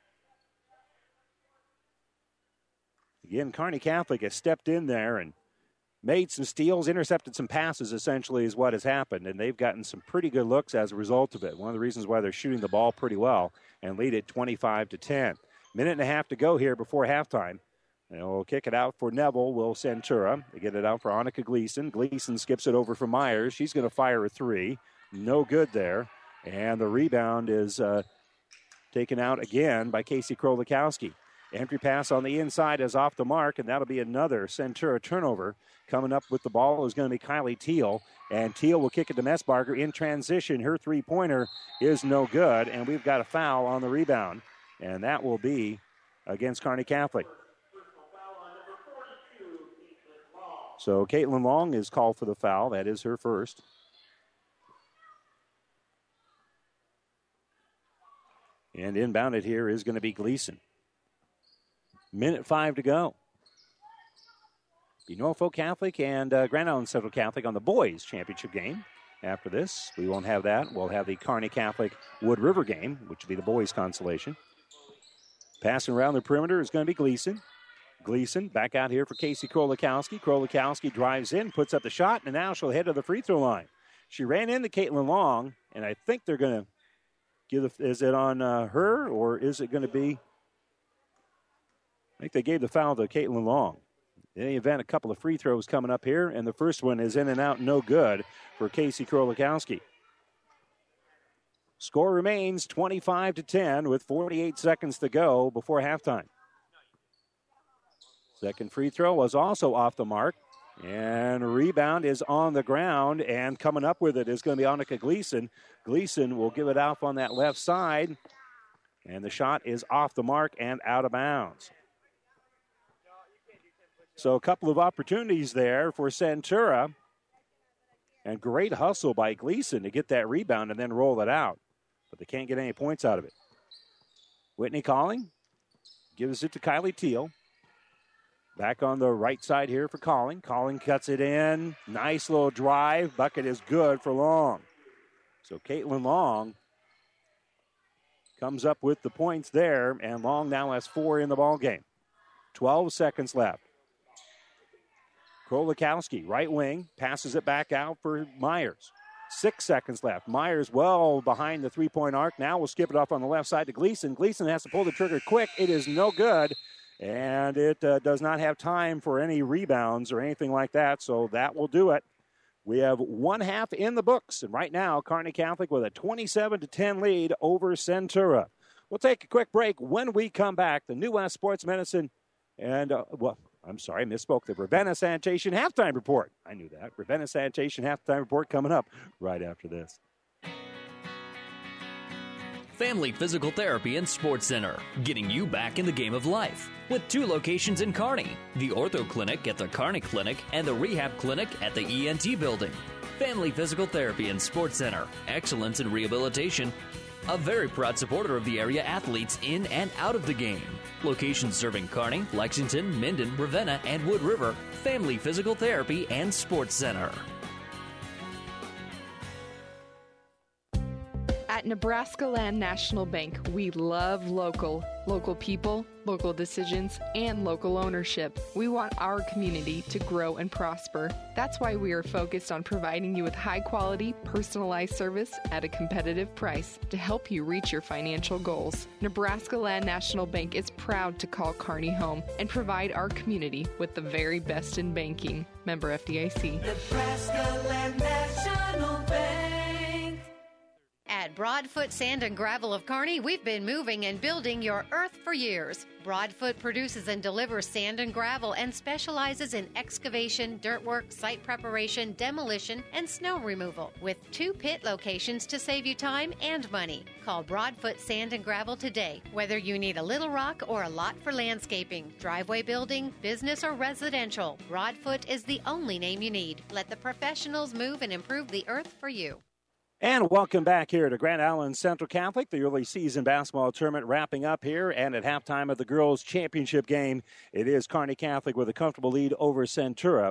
Again, Kearney Catholic has stepped in there and made some steals, intercepted some passes, essentially, is what has happened. And they've gotten some pretty good looks as a result of it. One of the reasons why they're shooting the ball pretty well and lead it 25-10. Minute and a half to go here before halftime. And we'll kick it out for Neville. Will Centura. They get it out for Annika Gleason. Gleason skips it over for Myers. She's going to fire a three. No good there. And the rebound is taken out again by Casey Krolikowski. Entry pass on the inside is off the mark, and that'll be another Centura turnover. Coming up with the ball is going to be Kylie Teal, and Teal will kick it to Messbarger in transition. Her three-pointer is no good, and we've got a foul on the rebound, and that will be against Kearney Catholic. So Caitlin Long is called for the foul. That is her first. And inbounded here is going to be Gleason. Minute 5 to go. Be Norfolk Catholic and Grand Island Central Catholic on the boys' championship game. After this, we won't have that. We'll have the Kearney Catholic Wood River game, which will be the boys' consolation. Passing around the perimeter is going to be Gleason. Gleason back out here for Casey Krolikowski. Krolikowski drives in, puts up the shot, and now she'll head to the free throw line. She ran into Caitlin Long, and I think they're going to give is it on her, or is it going to be? I think they gave the foul to Caitlin Long. In any event, a couple of free throws coming up here, and the first one is in and out, no good for Casey Krolikowski. Score remains 25-10 with 48 seconds to go before halftime. Second free throw was also off the mark, and rebound is on the ground, and coming up with it is going to be Annika Gleason. Gleason will give it off on that left side, and the shot is off the mark and out of bounds. So a couple of opportunities there for Centura. And great hustle by Gleason to get that rebound and then roll it out. But they can't get any points out of it. Whitney Calling gives it to Kylie Teal. Back on the right side here for Calling. Calling cuts it in. Nice little drive. Bucket is good for Long. So Caitlin Long comes up with the points there. And Long now has 4 in the ballgame. 12 seconds left. Krolikowski, right wing, passes it back out for Myers. 6 seconds left. Myers well behind the three-point arc. Now we'll skip it off on the left side to Gleason. Gleason has to pull the trigger quick. It is no good, and it does not have time for any rebounds or anything like that, so that will do it. We have one half in the books, and right now, Kearney Catholic with a 27-10 lead over Centura. We'll take a quick break. When we come back, the New West Sports Medicine and, I'm sorry, I misspoke. The Ravenna Sanitation Halftime Report. I knew that. Ravenna Sanitation Halftime Report coming up right after this. Family Physical Therapy and Sports Center, getting you back in the game of life. With 2 locations in Kearney, the Ortho Clinic at the Kearney Clinic and the Rehab Clinic at the ENT Building. Family Physical Therapy and Sports Center, excellence in rehabilitation. A very proud supporter of the area athletes in and out of the game. Locations serving Kearney, Lexington, Minden, Ravenna, and Wood River. Family Physical Therapy and Sports Center. At Nebraska Land National Bank, we love local people, local decisions, and local ownership. We want our community to grow and prosper. That's why we are focused on providing you with high-quality, personalized service at a competitive price to help you reach your financial goals. Nebraska Land National Bank is proud to call Kearney home and provide our community with the very best in banking. Member FDIC. Nebraska Land National Bank. At Broadfoot Sand and Gravel of Kearney, we've been moving and building your earth for years. Broadfoot produces and delivers sand and gravel and specializes in excavation, dirt work, site preparation, demolition, and snow removal, with 2 pit locations to save you time and money. Call Broadfoot Sand and Gravel today. Whether you need a little rock or a lot for landscaping, driveway building, business, or residential, Broadfoot is the only name you need. Let the professionals move and improve the earth for you. And welcome back here to Grand Island Central Catholic. The early season basketball tournament wrapping up here. And at halftime of the girls' championship game, it is Kearney Catholic with a comfortable lead over Centura,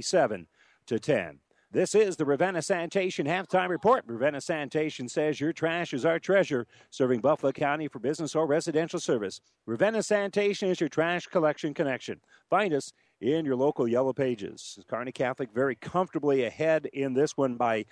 27-10. This is the Ravenna Sanitation Halftime Report. Ravenna Sanitation says your trash is our treasure, serving Buffalo County for business or residential service. Ravenna Sanitation is your trash collection connection. Find us in your local Yellow Pages. Kearney Catholic very comfortably ahead in this one by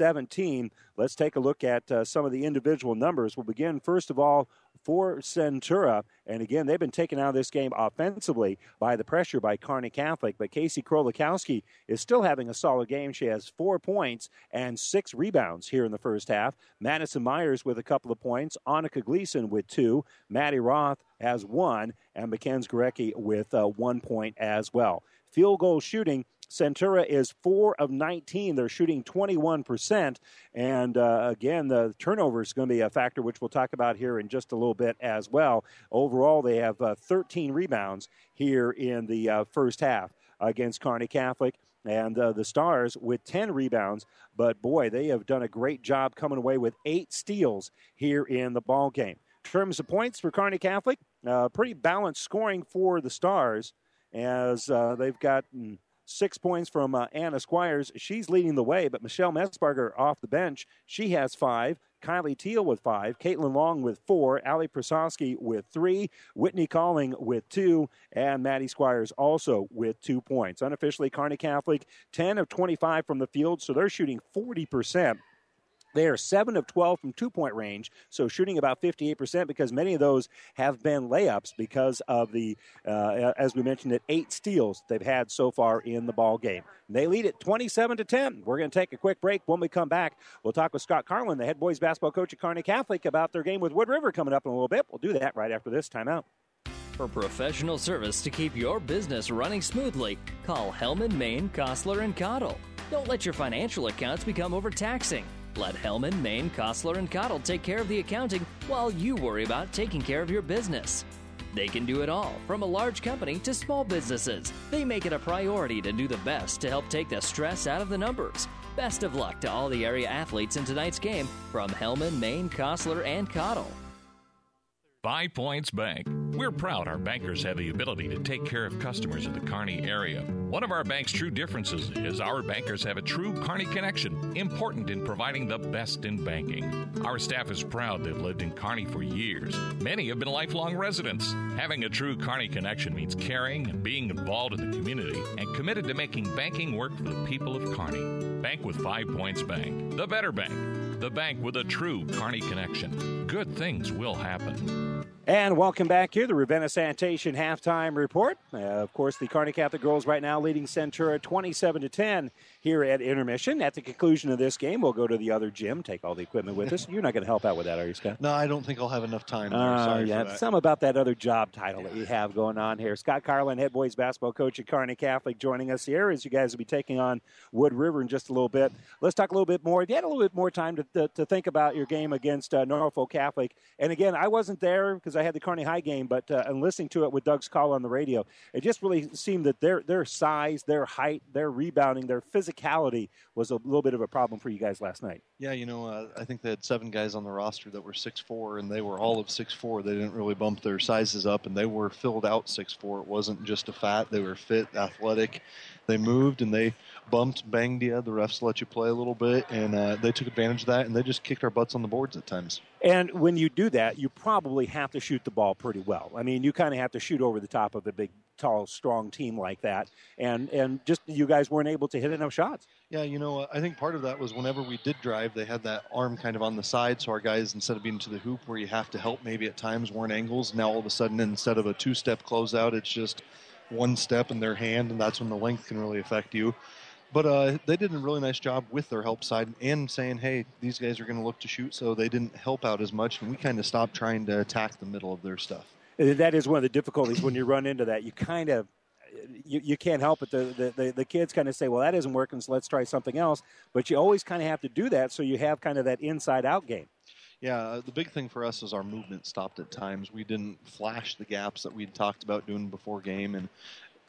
17. Let's take a look at some of the individual numbers. We'll begin, first of all, for Centura. And again, they've been taken out of this game offensively by the pressure by Kearney Catholic. But Casey Krolikowski is still having a solid game. She has 4 points and 6 rebounds here in the first half. Madison Myers with a couple of points. Annika Gleason with 2. Maddie Roth has 1. And Mackenzie Gorecki with 1 point as well. Field goal shooting, Centura is 4 of 19. They're shooting 21%. And, again, the turnover is going to be a factor, which we'll talk about here in just a little bit as well. Overall, they have 13 rebounds here in the first half against Kearney Catholic. And the Stars with 10 rebounds. But, boy, they have done a great job coming away with 8 steals here in the ball game. In terms of points for Kearney Catholic, pretty balanced scoring for the Stars as they've got 6 points from Anna Squires. She's leading the way, but Michelle Metzbarger off the bench. She has 5. Kylie Teal with 5. Caitlin Long with 4. Allie Prasowski with 3. Whitney Calling with 2. And Maddie Squires also with 2 points. Unofficially, Kearney Catholic, 10 of 25 from the field, so they're shooting 40%. They are 7 of 12 from two-point range, so shooting about 58% because many of those have been layups because of the, as we mentioned, 8 steals they've had so far in the ball game. They lead it 27-10. We're going to take a quick break. When we come back, we'll talk with Scott Carlin, the head boys basketball coach at Kearney Catholic, about their game with Wood River coming up in a little bit. We'll do that right after this timeout. For professional service to keep your business running smoothly, call Hellman, Maine, Kostler, and Cottle. Don't let your financial accounts become overtaxing. Let Hellman, Maine, Kostler, and Cottle take care of the accounting while you worry about taking care of your business. They can do it all, from a large company to small businesses. They make it a priority to do the best to help take the stress out of the numbers. Best of luck to all the area athletes in tonight's game from Hellman, Maine, Kostler, and Cottle. 5 Points Bank. We're proud our bankers have the ability to take care of customers in the Kearney area. One of our bank's true differences is our bankers have a true Kearney connection, important in providing the best in banking. Our staff is proud they've lived in Kearney for years. Many have been lifelong residents. Having a true Kearney connection means caring and being involved in the community and committed to making banking work for the people of Kearney. Bank with 5 Points Bank. The better bank. The bank with a true Kearney connection. Good things will happen. And welcome back here, the Ravenna Sanitation Halftime Report. Of course, the Kearney Catholic girls right now leading Centura 27-10 here at intermission. At the conclusion of this game, we'll go to the other gym, take all the equipment with us. You're not going to help out with that, are you, Scott? No, I don't think I'll have enough time. Sorry for that. Some about that other job title that you have going on here. Scott Carlin, head boys basketball coach at Kearney Catholic, joining us here as you guys will be taking on Wood River in just a little bit. Let's talk a little bit more. If you had a little bit more time to think about your game against Norfolk Catholic, and again, I wasn't there because I had the Kearney High game, but and listening to it with Doug's call on the radio, it just really seemed that their size, their height, their rebounding, their physicality was a little bit of a problem for you guys last night. Yeah, I think they had 7 guys on the roster that were 6'4", and they were all of 6'4". They didn't really bump their sizes up, and they were filled out 6'4". It wasn't just a fat. They were fit, athletic. They moved, and they bumped, banged you. The refs let you play a little bit, and they took advantage of that, and they just kicked our butts on the boards at times. And when you do that, you probably have to shoot the ball pretty well. I mean, you kind of have to shoot over the top of a big, tall, strong team like that. And just you guys weren't able to hit enough shots. Yeah, I think part of that was whenever we did drive, they had that arm kind of on the side, so our guys, instead of being to the hoop where you have to help maybe at times, weren't angles. Now all of a sudden, instead of a 2-step closeout, it's just 1 step in their hand, and that's when the length can really affect you. But they did a really nice job with their help side and saying, hey, these guys are going to look to shoot, so they didn't help out as much, and we kind of stopped trying to attack the middle of their stuff. That is one of the difficulties when you run into that. You kind of you can't help it. The kids kind of say, well, that isn't working, so let's try something else. But you always kind of have to do that so you have kind of that inside-out game. Yeah, the big thing for us is our movement stopped at times. We didn't flash the gaps that we'd talked about doing before game, and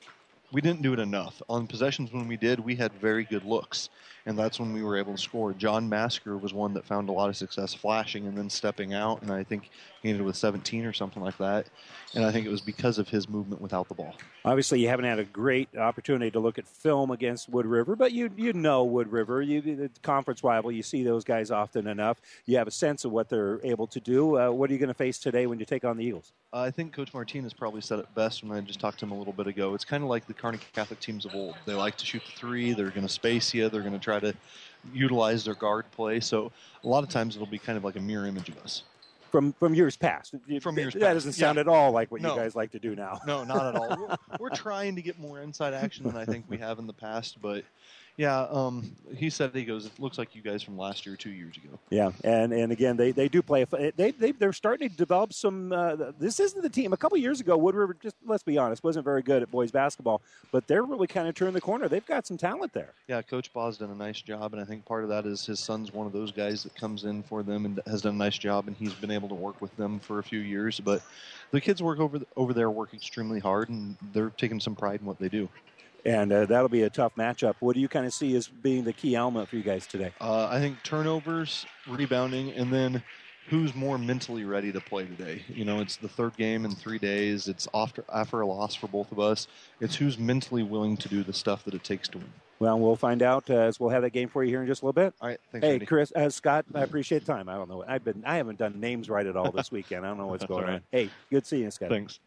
we didn't do it enough. On possessions when we did, we had very good looks, and that's when we were able to score. John Masker was one that found a lot of success flashing and then stepping out, and I think he ended with 17 or something like that, and I think it was because of his movement without the ball. Obviously, you haven't had a great opportunity to look at film against Wood River, but you know Wood River. The conference rival, you see those guys often enough. You have a sense of what they're able to do. What are you going to face today when you take on the Eagles? I think Coach Martinez probably said it best when I just talked to him a little bit ago. It's kind of like the Kearney Catholic teams of old. They like to shoot the three. They're going to space you. They're going to try to utilize their guard play. So a lot of times it'll be kind of like a mirror image of us. From years past. That doesn't sound at all like what you guys like to do now. No, not at all. We're trying to get more inside action than I think we have in the past, but yeah, he said, he goes, it looks like you guys from last year, 2 years ago. Yeah, and again, they do play. They're starting to develop some. This isn't the team. A couple years ago, Wood River, just let's be honest, wasn't very good at boys basketball, but they're really kind of turned the corner. They've got some talent there. Yeah, Coach Baugh's done a nice job, and I think part of that is his son's one of those guys that comes in for them and has done a nice job, and he's been able to work with them for a few years. But the kids work over there work extremely hard, and they're taking some pride in what they do. And that'll be a tough matchup. What do you kind of see as being the key element for you guys today? I think turnovers, rebounding, and then who's more mentally ready to play today. You know, it's the third game in 3 days. It's after a loss for both of us. It's who's mentally willing to do the stuff that it takes to win. Well, we'll find out as we'll have that game for you here in just a little bit. All right, thanks, Hey, Randy. Chris, Scott, I appreciate the time. I don't know. I haven't done names right at all this weekend. I don't know what's going on. Hey, good seeing you, Scott. Thanks.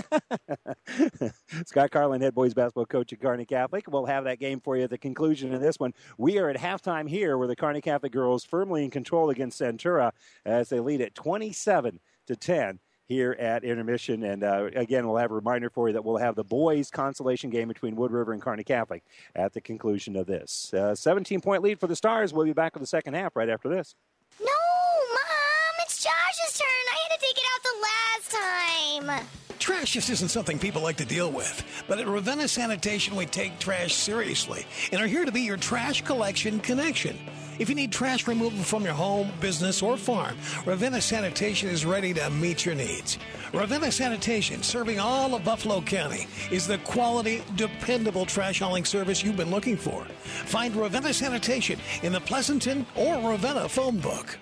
Scott Carlin, head boys basketball coach at Kearney Catholic. We'll have that game for you at the conclusion of this one. We are at halftime here where the Kearney Catholic girls firmly in control against Centura as they lead at 27-10. Here at intermission. And again, we'll have a reminder for you that we'll have the boys' consolation game between Wood River and Kearney Catholic at the conclusion of this. 17-point lead for the Stars. We'll be back with the second half right after this. No, Mom, it's Josh's turn. I had to take it out the last time. Trash just isn't something people like to deal with. But at Ravenna Sanitation, we take trash seriously and are here to be your trash collection connection. If you need trash removal from your home, business, or farm, Ravenna Sanitation is ready to meet your needs. Ravenna Sanitation, serving all of Buffalo County, is the quality, dependable trash hauling service you've been looking for. Find Ravenna Sanitation in the Pleasanton or Ravenna phone book.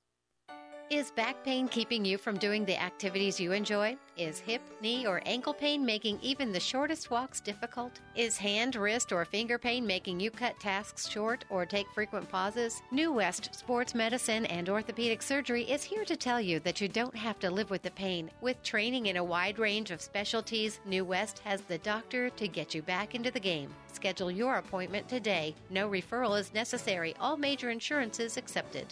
Is back pain keeping you from doing the activities you enjoy? Is hip, knee, or ankle pain making even the shortest walks difficult? Is hand, wrist, or finger pain making you cut tasks short or take frequent pauses? New West Sports Medicine and Orthopedic Surgery is here to tell you that you don't have to live with the pain. With training in a wide range of specialties, New West has the doctor to get you back into the game. Schedule your appointment today. No referral is necessary. All major insurances accepted.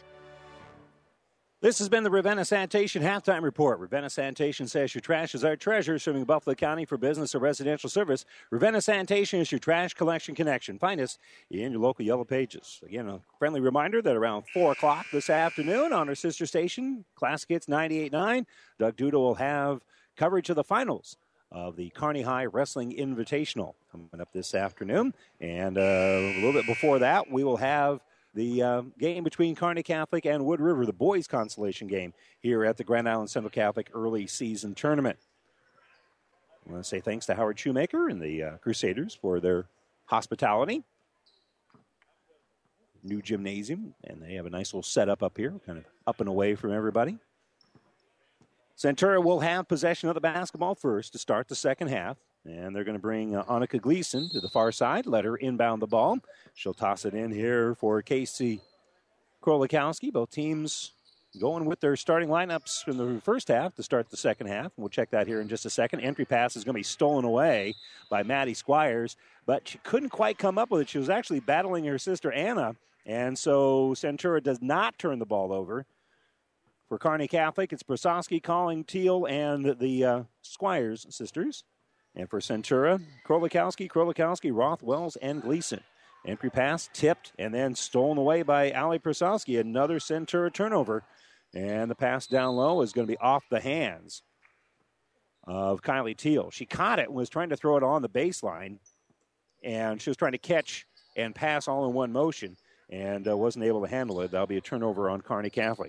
This has been the Ravenna Sanitation Halftime Report. Ravenna Sanitation says your trash is our treasure, serving Buffalo County for business or residential service. Ravenna Sanitation is your trash collection connection. Find us in your local Yellow Pages. Again, a friendly reminder that around 4 o'clock this afternoon on our sister station, Classic Hits 98.9, Doug Duda will have coverage of the finals of the Kearney High Wrestling Invitational coming up this afternoon. And a little bit before that, we will have the game between Kearney Catholic and Wood River, the boys' consolation game here at the Grand Island Central Catholic early season tournament. I want to say thanks to Howard Shoemaker and the Crusaders for their hospitality. New gymnasium, and they have a nice little setup up here, kind of up and away from everybody. Centura will have possession of the basketball first to start the second half. And they're going to bring Annika Gleason to the far side, let her inbound the ball. She'll toss it in here for Casey Krolikowski. Both teams going with their starting lineups in the first half to start the second half. We'll check that here in just a second. Entry pass is going to be stolen away by Maddie Squires, but she couldn't quite come up with it. She was actually battling her sister Anna, and so Centura does not turn the ball over. For Kearney Catholic, it's Brosowski, Calling, Teal, and the Squires sisters. And for Centura, Krolikowski, Rothwells, and Gleason. Entry pass tipped and then stolen away by Allie Brosowski. Another Centura turnover. And the pass down low is going to be off the hands of Kylie Teal. She caught it and was trying to throw it on the baseline. And she was trying to catch and pass all in one motion and wasn't able to handle it. That'll be a turnover on Kearney Catholic.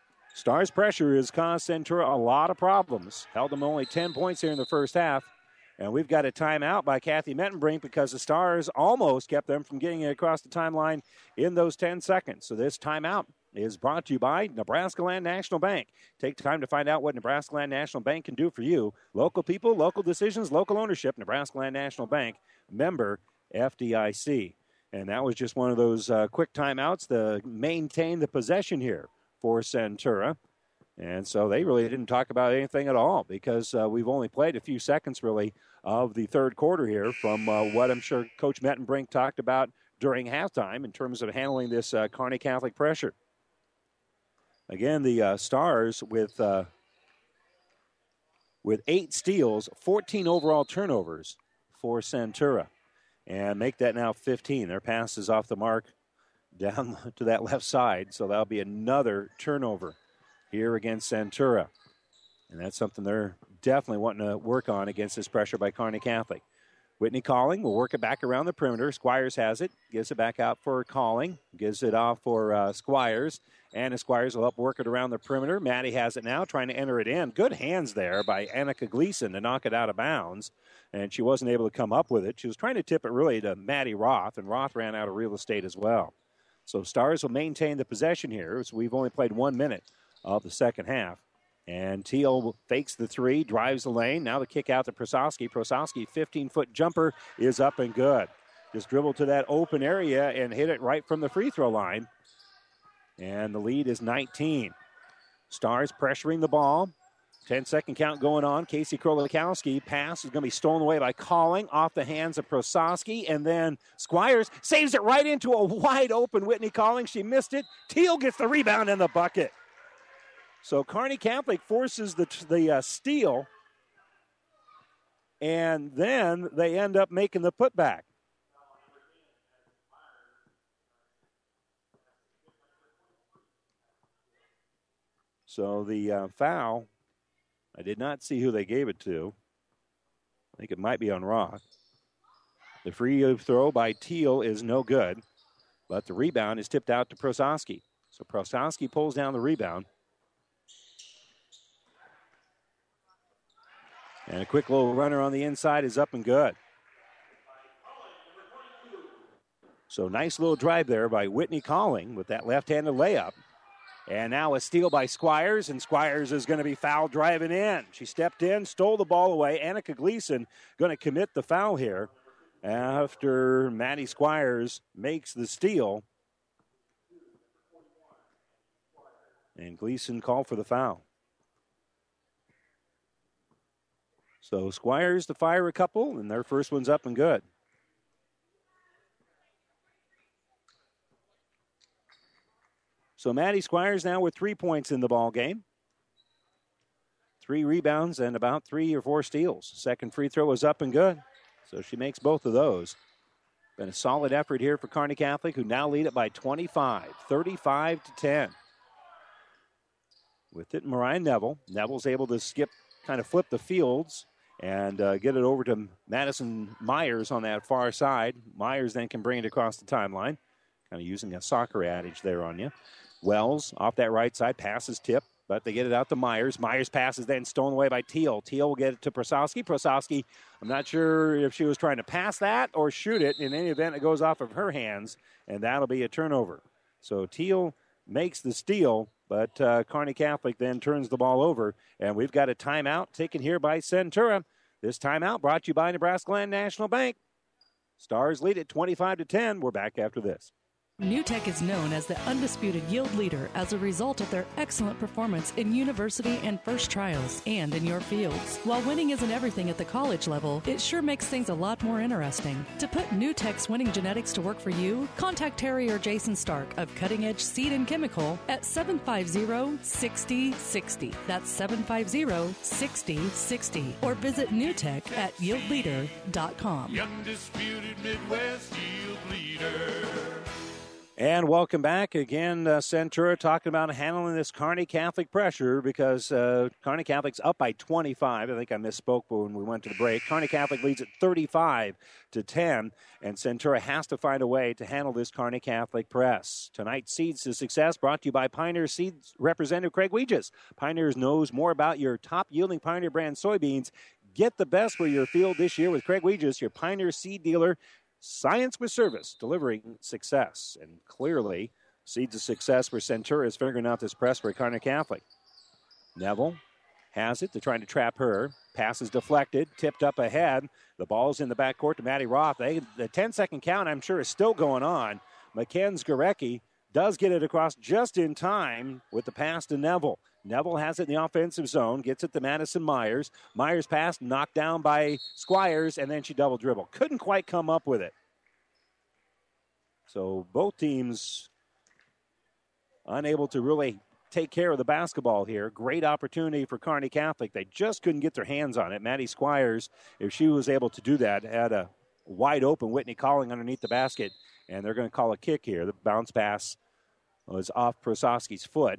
Stars' pressure has caused Centura a lot of problems. Held them only 10 points here in the first half. And we've got a timeout by Kathy Mettenbrink because the Stars almost kept them from getting it across the timeline in those 10 seconds. So this timeout is brought to you by Nebraska Land National Bank. Take time to find out what Nebraska Land National Bank can do for you. Local people, local decisions, local ownership. Nebraska Land National Bank, member FDIC. And that was just one of those quick timeouts to maintain the possession here for Centura. And so they really didn't talk about anything at all because we've only played a few seconds, really, of the third quarter here from what I'm sure Coach Mettenbrink talked about during halftime in terms of handling this Kearney Catholic pressure. Again, the Stars with 8 steals, 14 overall turnovers for Centura. And make that now 15. Their pass is off the mark down to that left side, so that'll be another turnover here against Centura. And that's something they're definitely wanting to work on against this pressure by Kearney Catholic. Whitney Calling will work it back around the perimeter. Squires has it, gives it back out for Calling, gives it off for Squires, and Squires will help work it around the perimeter. Maddie has it now, trying to enter it in. Good hands there by Annika Gleason to knock it out of bounds, and she wasn't able to come up with it. She was trying to tip it really to Maddie Roth, and Roth ran out of real estate as well. So Stars will maintain the possession here, as we've only played 1 minute of the second half. And Teal fakes the three, drives the lane. Now the kick out to Prosowski. Prosowski, 15-foot jumper is up and good. Just dribbled to that open area and hit it right from the free throw line. And the lead is 19. Stars pressuring the ball. 10-second count going on. Casey Krolikowski pass is going to be stolen away by Calling off the hands of Prosowski. And then Squires saves it right into a wide open Whitney Calling. She missed it. Teal gets the rebound in the bucket. So Kearney Catholic forces the steal, and then they end up making the putback. So the foul, I did not see who they gave it to. I think it might be on Roth. The free throw by Teal is no good, but the rebound is tipped out to Prosowski. So Prosowski pulls down the rebound. And a quick little runner on the inside is up and good. So nice little drive there by Whitney Calling with that left-handed layup. And now a steal by Squires, and Squires is going to be foul driving in. She stepped in, stole the ball away. Annika Gleason going to commit the foul here after Maddie Squires makes the steal. And Gleason called for the foul. So Squires to fire a couple, and their first one's up and good. So Maddie Squires now with 3 points in the ball game. 3 rebounds and about 3 or 4 steals. Second free throw was up and good. So she makes both of those. Been a solid effort here for Kearney Catholic, who now lead it by 25, 35-10. With it, Mariah Neville. Neville's able to kind of flip the fields and get it over to Madison Myers on that far side. Myers then can bring it across the timeline. Kind of using a soccer adage there on you. Wells off that right side, passes tip, but they get it out to Myers. Myers passes then stolen away by Teal. Teal will get it to Prosowski. Prosowski, I'm not sure if she was trying to pass that or shoot it. In any event, it goes off of her hands, and that'll be a turnover. So Teal makes the steal, but Kearney Catholic then turns the ball over, and we've got a timeout taken here by Centura. This timeout brought to you by Nebraska Land National Bank. Stars lead at 25-10. We're back after this. NewTek is known as the undisputed yield leader as a result of their excellent performance in university and first trials and in your fields. While winning isn't everything at the college level, it sure makes things a lot more interesting. To put NewTek's winning genetics to work for you, contact Terry or Jason Stark of Cutting Edge Seed and Chemical at 750-6060. That's 750-6060. Or visit NewTek at yieldleader.com. The undisputed Midwest yield leader. And welcome back again, Centura talking about handling this Kearney Catholic pressure because Kearney Catholic's up by 25. I think I misspoke when we went to the break. Kearney Catholic leads at 35-10, and Centura has to find a way to handle this Kearney Catholic press. Tonight's Seeds to Success brought to you by Pioneer Seeds Representative Craig Weegis. Pioneers knows more about your top-yielding Pioneer brand soybeans. Get the best for your field this year with Craig Weegis, your Pioneer seed dealer. Science with service, delivering success. And clearly, seeds of success for Centura is figuring out this press for Kearney Catholic. Neville has it. They're trying to trap her. Pass is deflected, tipped up ahead. The ball's in the backcourt to Maddie Roth. The 10-second count, I'm sure, is still going on. Mackenzie Gorecki does get it across just in time with the pass to Neville. Neville has it in the offensive zone, gets it to Madison Myers. Myers pass knocked down by Squires, and then she double dribble. Couldn't quite come up with it. So both teams unable to really take care of the basketball here. Great opportunity for Kearney Catholic. They just couldn't get their hands on it. Maddie Squires, if she was able to do that, had a wide open Whitney Calling underneath the basket, and they're going to call a kick here. The bounce pass was off Prosowski's foot.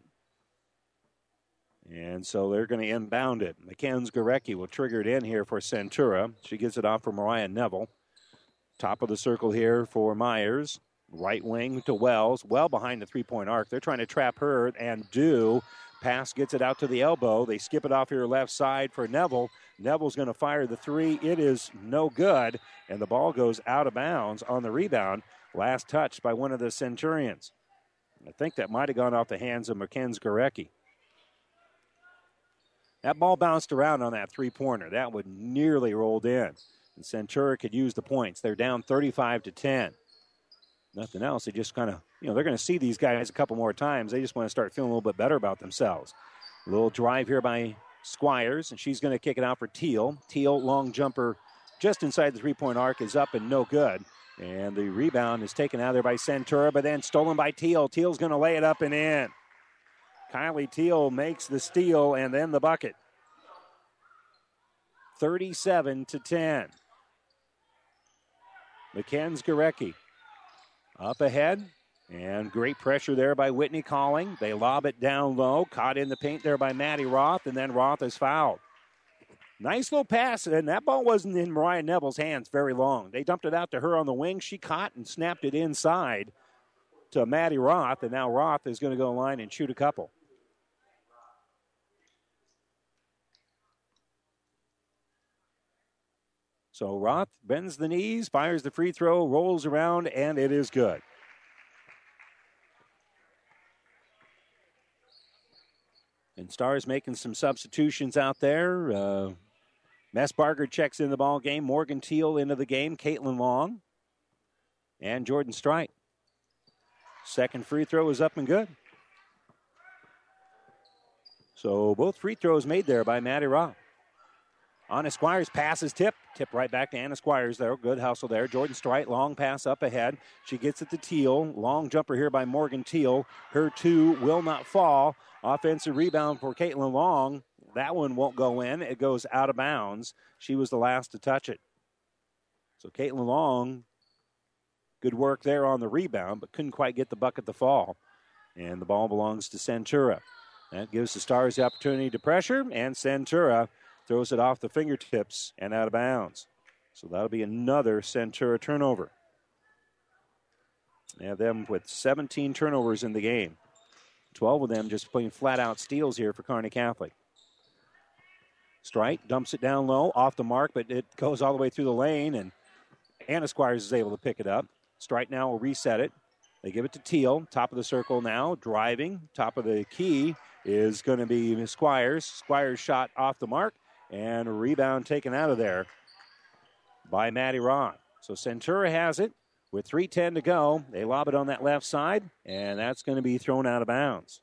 And so they're going to inbound it. Mackenzie Gorecki will trigger it in here for Centura. She gets it off for Mariah Neville. Top of the circle here for Myers. Right wing to Wells. Well behind the three-point arc. They're trying to trap her and do. Pass gets it out to the elbow. They skip it off here left side for Neville. Neville's going to fire the three. It is no good. And the ball goes out of bounds on the rebound. Last touch by one of the Centurions. I think that might have gone off the hands of Mackenzie Gorecki. That ball bounced around on that three-pointer. That would nearly rolled in. And Centura could use the points. They're down 35-10. Nothing else. They just kind of, they're going to see these guys a couple more times. They just want to start feeling a little bit better about themselves. A little drive here by Squires, and she's going to kick it out for Teal. Teal, long jumper just inside the three-point arc, is up and no good. And the rebound is taken out there by Centura, but then stolen by Teal. Teal's going to lay it up and in. Kylie Teal makes the steal and then the bucket. 37-10. Mackenzie Gorecki up ahead, and great pressure there by Whitney Calling. They lob it down low, caught in the paint there by Maddie Roth, and then Roth is fouled. Nice little pass, and that ball wasn't in Mariah Neville's hands very long. They dumped it out to her on the wing. She caught and snapped it inside to Maddie Roth, and now Roth is going to go line and shoot a couple. So Roth bends the knees, fires the free throw, rolls around, and it is good. And Stars making some substitutions out there. Messbarger checks in the ball game. Morgan Teal into the game. Caitlin Long and Jordan Strite. Second free throw is up and good. So both free throws made there by Maddie Roth. Anna Squires passes tip right back to Anna Squires there. Good hustle there. Jordan Strite, long pass up ahead. She gets it to Teal. Long jumper here by Morgan Teal. Her two will not fall. Offensive rebound for Caitlin Long. That one won't go in. It goes out of bounds. She was the last to touch it. So Caitlin Long, good work there on the rebound, but couldn't quite get the bucket to fall. And the ball belongs to Centura. That gives the Stars the opportunity to pressure, and Centura throws it off the fingertips and out of bounds. So that'll be another Centura turnover. They have them with 17 turnovers in the game. 12 of them just playing flat-out steals here for Kearney Catholic. Strite dumps it down low, off the mark, but it goes all the way through the lane, and Anna Squires is able to pick it up. Strite now will reset it. They give it to Teal, top of the circle now, driving. Top of the key is going to be Squires. Squires shot off the mark. And a rebound taken out of there by Maddie Roth. So Centura has it with 3:10 to go. They lob it on that left side, and that's going to be thrown out of bounds.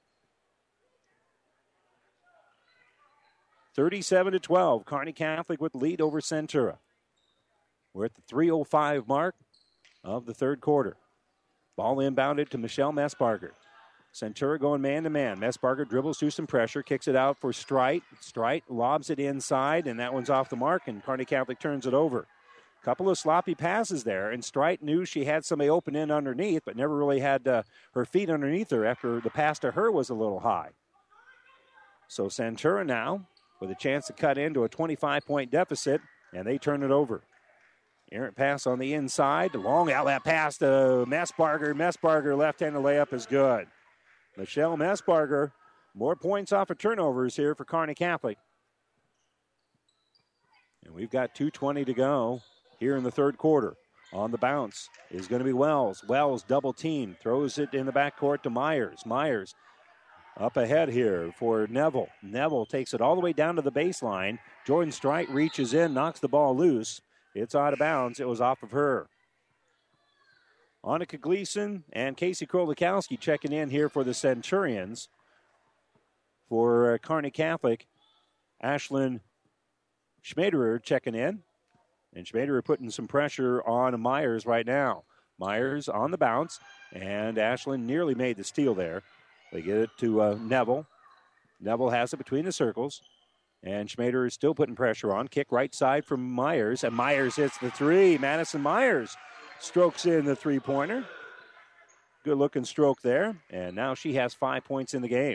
37-12. Kearney Catholic with the lead over Centura. We're at the 3:05 mark of the third quarter. Ball inbounded to Michelle Messbarger. Centura going man-to-man. Messbarger dribbles through some pressure, kicks it out for Strite. Strite lobs it inside, and that one's off the mark, and Kearney Catholic turns it over. Couple of sloppy passes there, and Strite knew she had somebody open in underneath, but never really had her feet underneath her after the pass to her was a little high. So Centura now with a chance to cut into a 25-point deficit, and they turn it over. Errant pass on the inside. Long outlet pass to Messbarger. Messbarger left-handed layup is good. Michelle Messbarger, more points off of turnovers here for Kearney Catholic. And we've got 2:20 to go here in the third quarter. On the bounce is going to be Wells. Wells double team, throws it in the backcourt to Myers. Myers up ahead here for Neville. Neville takes it all the way down to the baseline. Jordan Strite reaches in, knocks the ball loose. It's out of bounds. It was off of her. Annika Gleason and Casey Krolikowski checking in here for the Centurions. For Kearney Catholic, Ashlyn Schmaderer checking in. And Schmaderer putting some pressure on Myers right now. Myers on the bounce, and Ashlyn nearly made the steal there. They get it to Neville. Neville has it between the circles. And Schmaderer is still putting pressure on. Kick right side from Myers, and Myers hits the three. Madison Myers strokes in the three-pointer. Good-looking stroke there. And now she has 5 points in the game.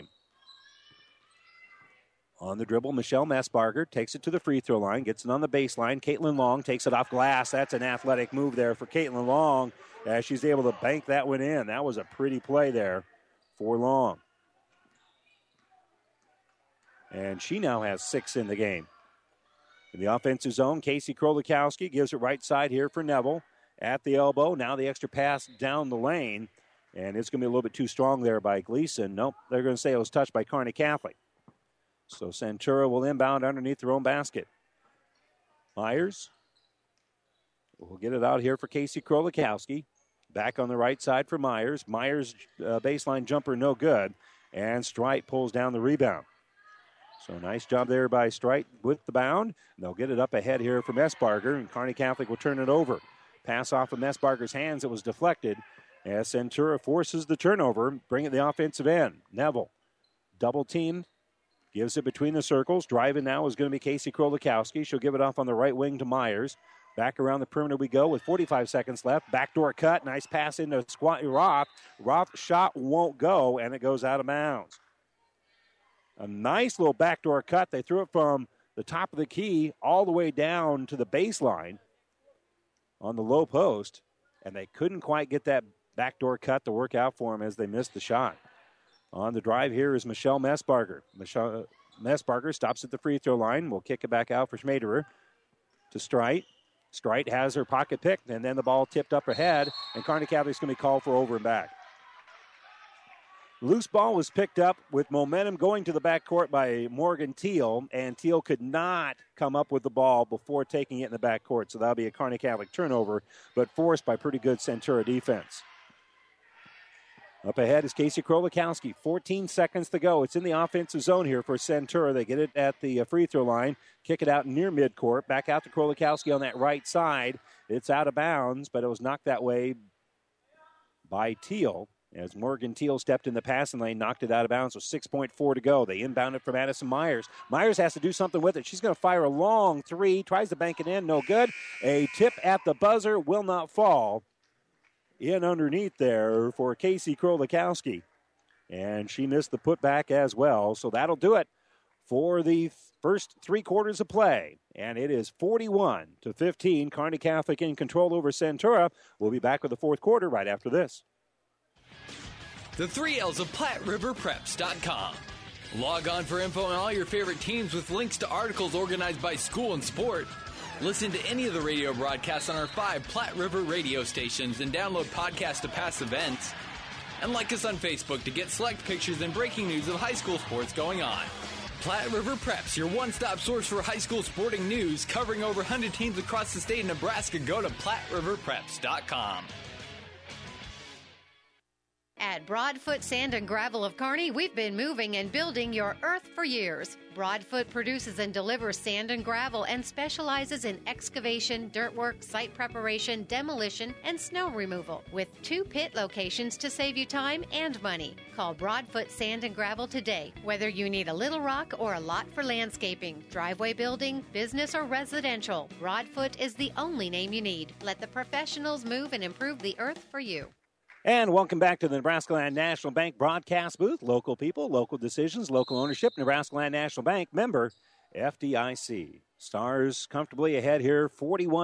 On the dribble, Michelle Messbarger takes it to the free throw line, gets it on the baseline. Caitlin Long takes it off glass. That's an athletic move there for Caitlin Long as she's able to bank that one in. That was a pretty play there for Long. And she now has 6 in the game. In the offensive zone, Casey Krolikowski gives it right side here for Neville. At the elbow, now the extra pass down the lane. And it's going to be a little bit too strong there by Gleason. Nope, they're going to say it was touched by Kearney Catholic. So Centura will inbound underneath their own basket. Myers will get it out here for Casey Krolikowski. Back on the right side for Myers. Myers' baseline jumper no good. And Strite pulls down the rebound. So nice job there by Strite with the bound. And they'll get it up ahead here for Messbarger. And Kearney Catholic will turn it over. Pass off of Messbarger's hands. It was deflected as Centura forces the turnover. Bring it the offensive end. Neville double team. Gives it between the circles. Driving now is going to be Casey Krolikowski. She'll give it off on the right wing to Myers. Back around the perimeter we go with 45 seconds left. Backdoor cut. Nice pass into Roth. Roth's shot won't go, and it goes out of bounds. A nice little backdoor cut. They threw it from the top of the key all the way down to the baseline on the low post, and they couldn't quite get that backdoor cut to work out for them as they missed the shot. On the drive here is Michelle Messbarger. Michelle Messbarger stops at the free throw line. We'll kick it back out for Schmaderer to Strite. Strite has her pocket picked, and then the ball tipped up ahead, and Kearney Catholic's going to be called for over and back. Loose ball was picked up with momentum going to the backcourt by Morgan Teal, and Teal could not come up with the ball before taking it in the backcourt, so that'll be a Kearney Catholic turnover, but forced by pretty good Centura defense. Up ahead is Casey Krolikowski. 14 seconds to go. It's in the offensive zone here for Centura. They get it at the free throw line. Kick it out near midcourt. Back out to Krolikowski on that right side. It's out of bounds, but it was knocked that way by Teal. As Morgan Teal stepped in the passing lane, knocked it out of bounds with 6.4 to go. They inbound it from Madison Myers. Myers has to do something with it. She's going to fire a long three. Tries to bank it in. No good. A tip at the buzzer will not fall. In underneath there for Casey Krolikowski. And she missed the putback as well. So that'll do it for the first 3 quarters of play. And it is 41-15. Kearney Catholic in control over Centura. We'll be back with the fourth quarter right after this. The 3 L's of PlatteRiverPreps.com. Log on for info on all your favorite teams with links to articles organized by school and sport. Listen to any of the radio broadcasts on our 5 Platte River radio stations and download podcasts to past events. And like us on Facebook to get select pictures and breaking news of high school sports going on. Platte River Preps, your one-stop source for high school sporting news, covering over 100 teams across the state of Nebraska. Go to PlatteRiverPreps.com. At Broadfoot Sand and Gravel of Kearney, we've been moving and building your earth for years. Broadfoot produces and delivers sand and gravel and specializes in excavation, dirt work, site preparation, demolition, and snow removal, with 2 pit locations to save you time and money. Call Broadfoot Sand and Gravel today, whether you need a little rock or a lot for landscaping, driveway building, business, or residential. Broadfoot is the only name you need. Let the professionals move and improve the earth for you. And welcome back to the Nebraska Land National Bank broadcast booth. Local people, local decisions, local ownership. Nebraska Land National Bank, member FDIC. Stars comfortably ahead here,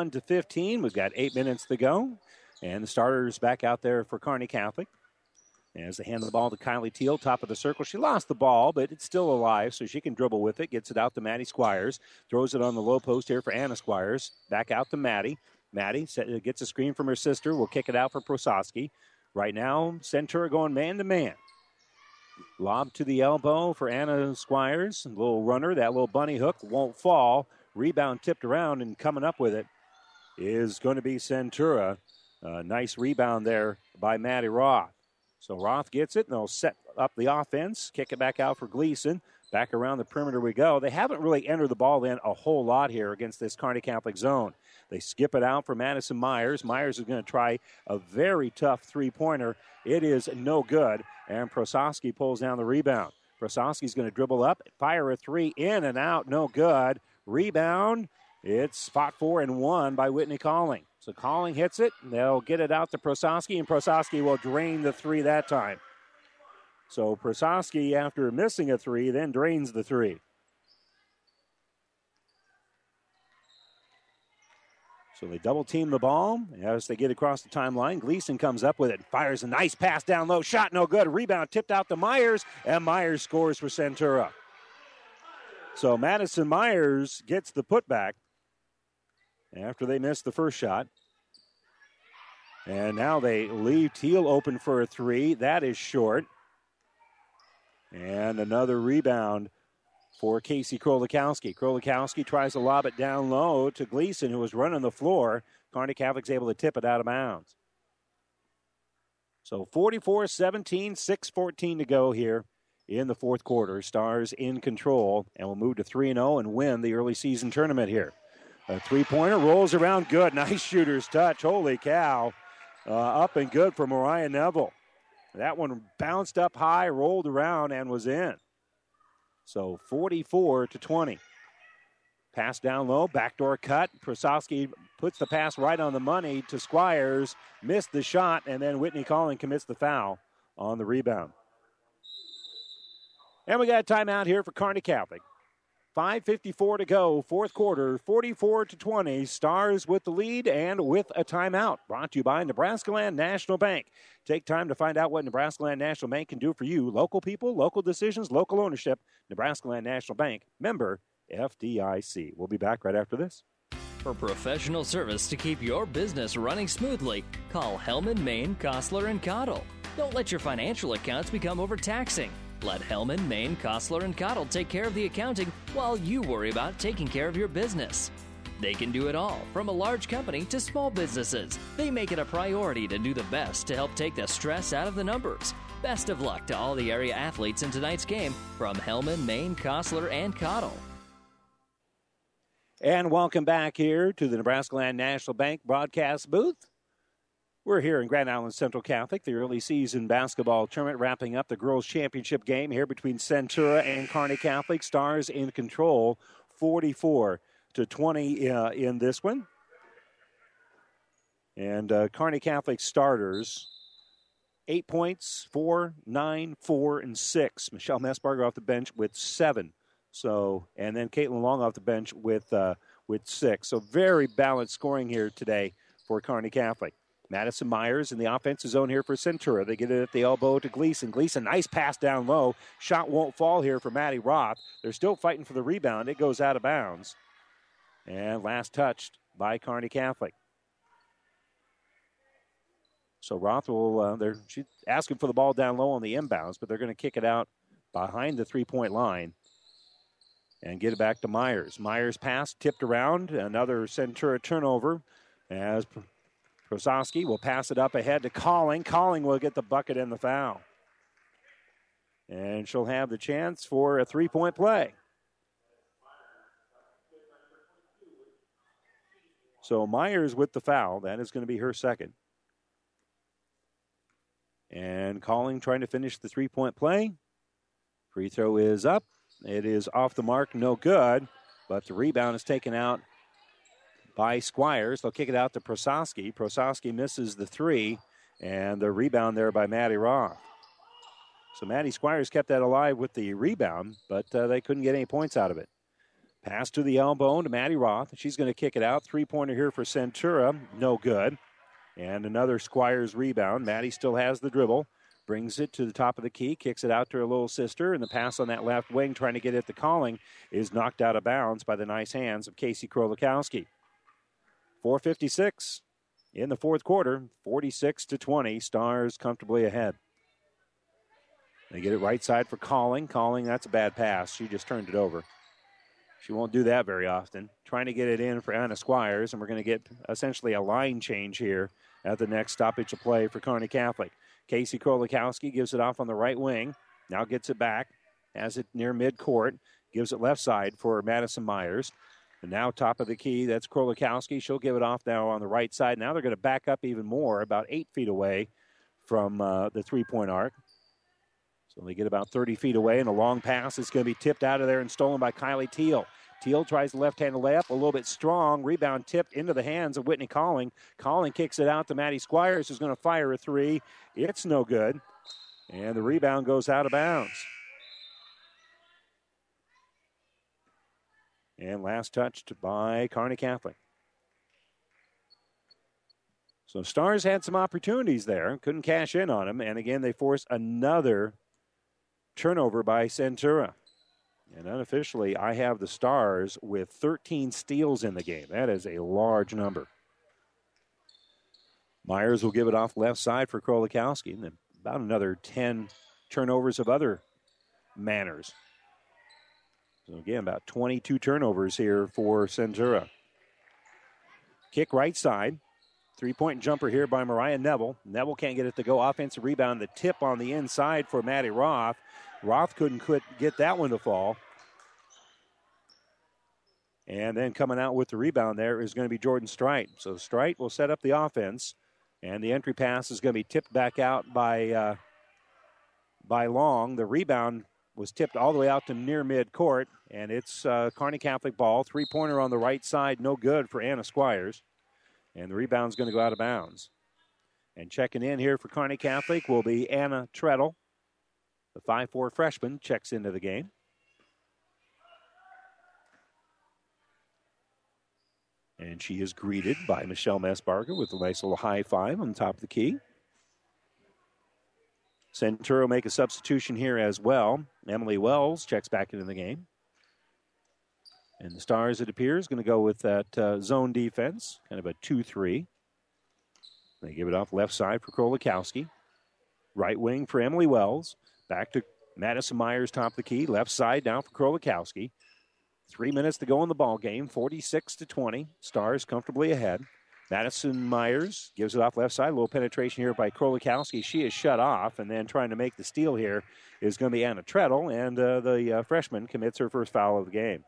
41-15. We've got 8 minutes to go. And the starters back out there for Kearney Catholic. As they hand the ball to Kylie Teal, top of the circle. She lost the ball, but it's still alive, so she can dribble with it. Gets it out to Maddie Squires. Throws it on the low post here for Anna Squires. Back out to Maddie. Maddie gets a screen from her sister. Will kick it out for Prososki. Right now, Centura going man-to-man. Lob to the elbow for Anna Squires. A little runner. That little bunny hook won't fall. Rebound tipped around, and coming up with it is going to be Centura. Nice rebound there by Maddie Roth. So Roth gets it, and they'll set up the offense, kick it back out for Gleason. Back around the perimeter we go. They haven't really entered the ball in a whole lot here against this Kearney Catholic zone. They skip it out for Madison Myers. Myers is going to try a very tough three-pointer. It is no good, and Prososki pulls down the rebound. Prososki's going to dribble up, fire a three, in and out, no good. Rebound, it's fought for and won by Whitney Calling. So Calling hits it. They'll get it out to Prososki, and Prososki will drain the three that time. So Prososki, after missing a three, then drains the three. So they double-team the ball as they get across the timeline. Gleason comes up with it, fires a nice pass down low. Shot no good. Rebound tipped out to Myers, and Myers scores for Centura. So Madison Myers gets the putback after they missed the first shot. And now they leave Teal open for a three. That is short. And another rebound for Casey Krolikowski. Krolikowski tries to lob it down low to Gleason, who was running the floor. Kearney Catholic's able to tip it out of bounds. So 44-17, 6:14 to go here in the fourth quarter. Stars in control and will move to 3-0 and win the early season tournament here. A three-pointer rolls around good. Nice shooter's touch. Holy cow. Up and good for Mariah Neville. That one bounced up high, rolled around, and was in. So 44-20. Pass down low, backdoor cut. Prososki puts the pass right on the money to Squires. Missed the shot, and then Whitney Calling commits the foul on the rebound. And we got a timeout here for Kearney Catholic. 5:54 to go, fourth quarter, 44-20. Stars with the lead and with a timeout. Brought to you by Nebraska Land National Bank. Take time to find out what Nebraska Land National Bank can do for you. Local people, local decisions, local ownership. Nebraska Land National Bank, member FDIC. We'll be back right after this. For professional service to keep your business running smoothly, call Hellman, Maine, Kostler, and Cottle. Don't let your financial accounts become overtaxing. Let Hellman, Maine, Kostler, and Cottle take care of the accounting while you worry about taking care of your business. They can do it all, from a large company to small businesses. They make it a priority to do the best to help take the stress out of the numbers. Best of luck to all the area athletes in tonight's game from Hellman, Maine, Kostler, and Cottle. And welcome back here to the Nebraska Land National Bank broadcast booth. We're here in Grand Island Central Catholic, the early season basketball tournament, wrapping up the girls' championship game here between Centura and Kearney Catholic. Stars in control, 44-20 in this one. And Kearney Catholic starters, 8 points, 4, 9, 4, and 6. Michelle Messbarger off the bench with 7. So, and then Caitlin Long off the bench with 6. So very balanced scoring here today for Kearney Catholic. Madison Myers in the offensive zone here for Centura. They get it at the elbow to Gleason. Gleason, nice pass down low. Shot won't fall here for Maddie Roth. They're still fighting for the rebound. It goes out of bounds. And last touched by Kearney Catholic. So Roth will, she's asking for the ball down low on the inbounds, but they're going to kick it out behind the three-point line and get it back to Myers. Myers pass tipped around. Another Centura turnover as Prososki will pass it up ahead to Calling. Calling will get the bucket and the foul. And she'll have the chance for a three-point play. So Myers with the foul. That is going to be her second. And Calling trying to finish the three-point play. Free throw is up. It is off the mark, no good. But the rebound is taken out by Squires. They'll kick it out to Prososki. Prososki misses the three, and the rebound there by Maddie Roth. So Maddie Squires kept that alive with the rebound, but they couldn't get any points out of it. Pass to the elbow to Maddie Roth. She's going to kick it out. Three-pointer here for Centura, no good. And another Squires rebound. Maddie still has the dribble. Brings it to the top of the key, kicks it out to her little sister, and the pass on that left wing trying to get it to Calling is knocked out of bounds by the nice hands of Casey Krolikowski. 4:56 in the fourth quarter, 46-20. Stars comfortably ahead. They get it right side for Calling. Calling, that's a bad pass. She just turned it over. She won't do that very often. Trying to get it in for Anna Squires, and we're going to get essentially a line change here at the next stoppage of play for Kearney Catholic. Casey Krolikowski gives it off on the right wing. Now gets it back. Has it near midcourt. Gives it left side for Madison Myers. And now top of the key, that's Krolikowski. She'll give it off now on the right side. Now they're going to back up even more, about 8 feet away from the three-point arc. So they get about 30 feet away, and a long pass is going to be tipped out of there and stolen by Kylie Teal. Teal tries the left-handed layup, a little bit strong. Rebound tipped into the hands of Whitney Calling. Calling kicks it out to Maddie Squires, who's going to fire a three. It's no good. And the rebound goes out of bounds. And last touched by Kearney Catholic. So Stars had some opportunities there. Couldn't cash in on them. And again, they forced another turnover by Centura. And unofficially, I have the Stars with 13 steals in the game. That is a large number. Myers will give it off left side for Krolikowski. And then about another 10 turnovers of other manners. So again, about 22 turnovers here for Centura. Kick right side. Three-point jumper here by Mariah Neville. Neville can't get it to go. Offensive rebound. The tip on the inside for Maddie Roth. Roth couldn't get that one to fall. And then coming out with the rebound there is going to be Jordan Strite. So Strite will set up the offense. And the entry pass is going to be tipped back out by Long. The rebound was tipped all the way out to near midcourt. And it's Kearney Catholic ball. Three-pointer on the right side. No good for Anna Squires. And the rebound's going to go out of bounds. And checking in here for Kearney Catholic will be Anna Treadle. The 5'4" freshman checks into the game. And she is greeted by Michelle Messbarger with a nice little high five on top of the key. Centura make a substitution here as well. Emily Wells checks back into the game. And the Stars, it appears, going to go with that zone defense, kind of a 2-3. They give it off left side for Krolikowski. Right wing for Emily Wells. Back to Madison Myers, top of the key. Left side down for Krolikowski. 3 minutes to go in the ball game. 46-20. Stars comfortably ahead. Madison Myers gives it off left side. A little penetration here by Krolikowski. She is shut off, and then trying to make the steal here is going to be Anna Treadle, and the freshman commits her first foul of the game.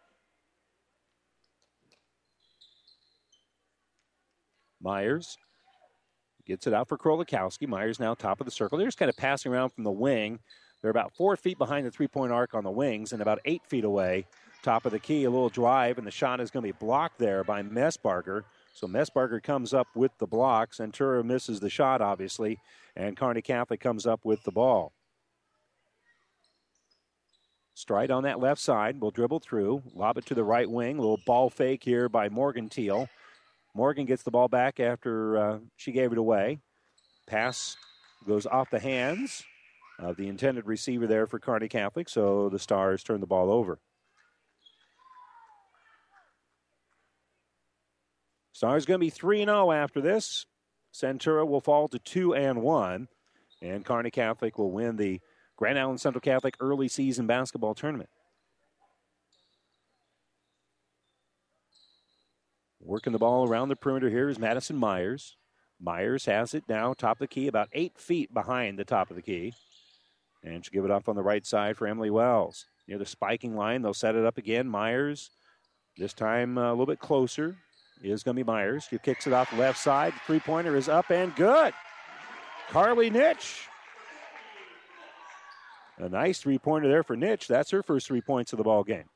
Myers gets it out for Krolikowski. Myers now top of the circle. They're just kind of passing around from the wing. They're about 4 feet behind the three-point arc on the wings and about 8 feet away. Top of the key, a little drive, and the shot is going to be blocked there by Messbarger. So Messbarger comes up with the block. Centura misses the shot, obviously, and Kearney Catholic comes up with the ball. Stride on that left side. Will dribble through. Lob it to the right wing. A little ball fake here by Morgan Teal. Morgan gets the ball back after she gave it away. Pass goes off the hands of the intended receiver there for Kearney Catholic, so the Stars turn the ball over. Stars going to be 3-0 after this. Centura will fall to 2-1, and Kearney Catholic will win the Grand Island Central Catholic early season basketball tournament. Working the ball around the perimeter here is Madison Myers. Myers has it now, top of the key, about 8 feet behind the top of the key. And she'll give it off on the right side for Emily Wells. Near the spiking line, they'll set it up again. Myers, this time a little bit closer, is going to be Myers. She kicks it off the left side. The three-pointer is up and good. Carly Nitsch. A nice three-pointer there for Nitsch. That's her first 3 points of the ball game.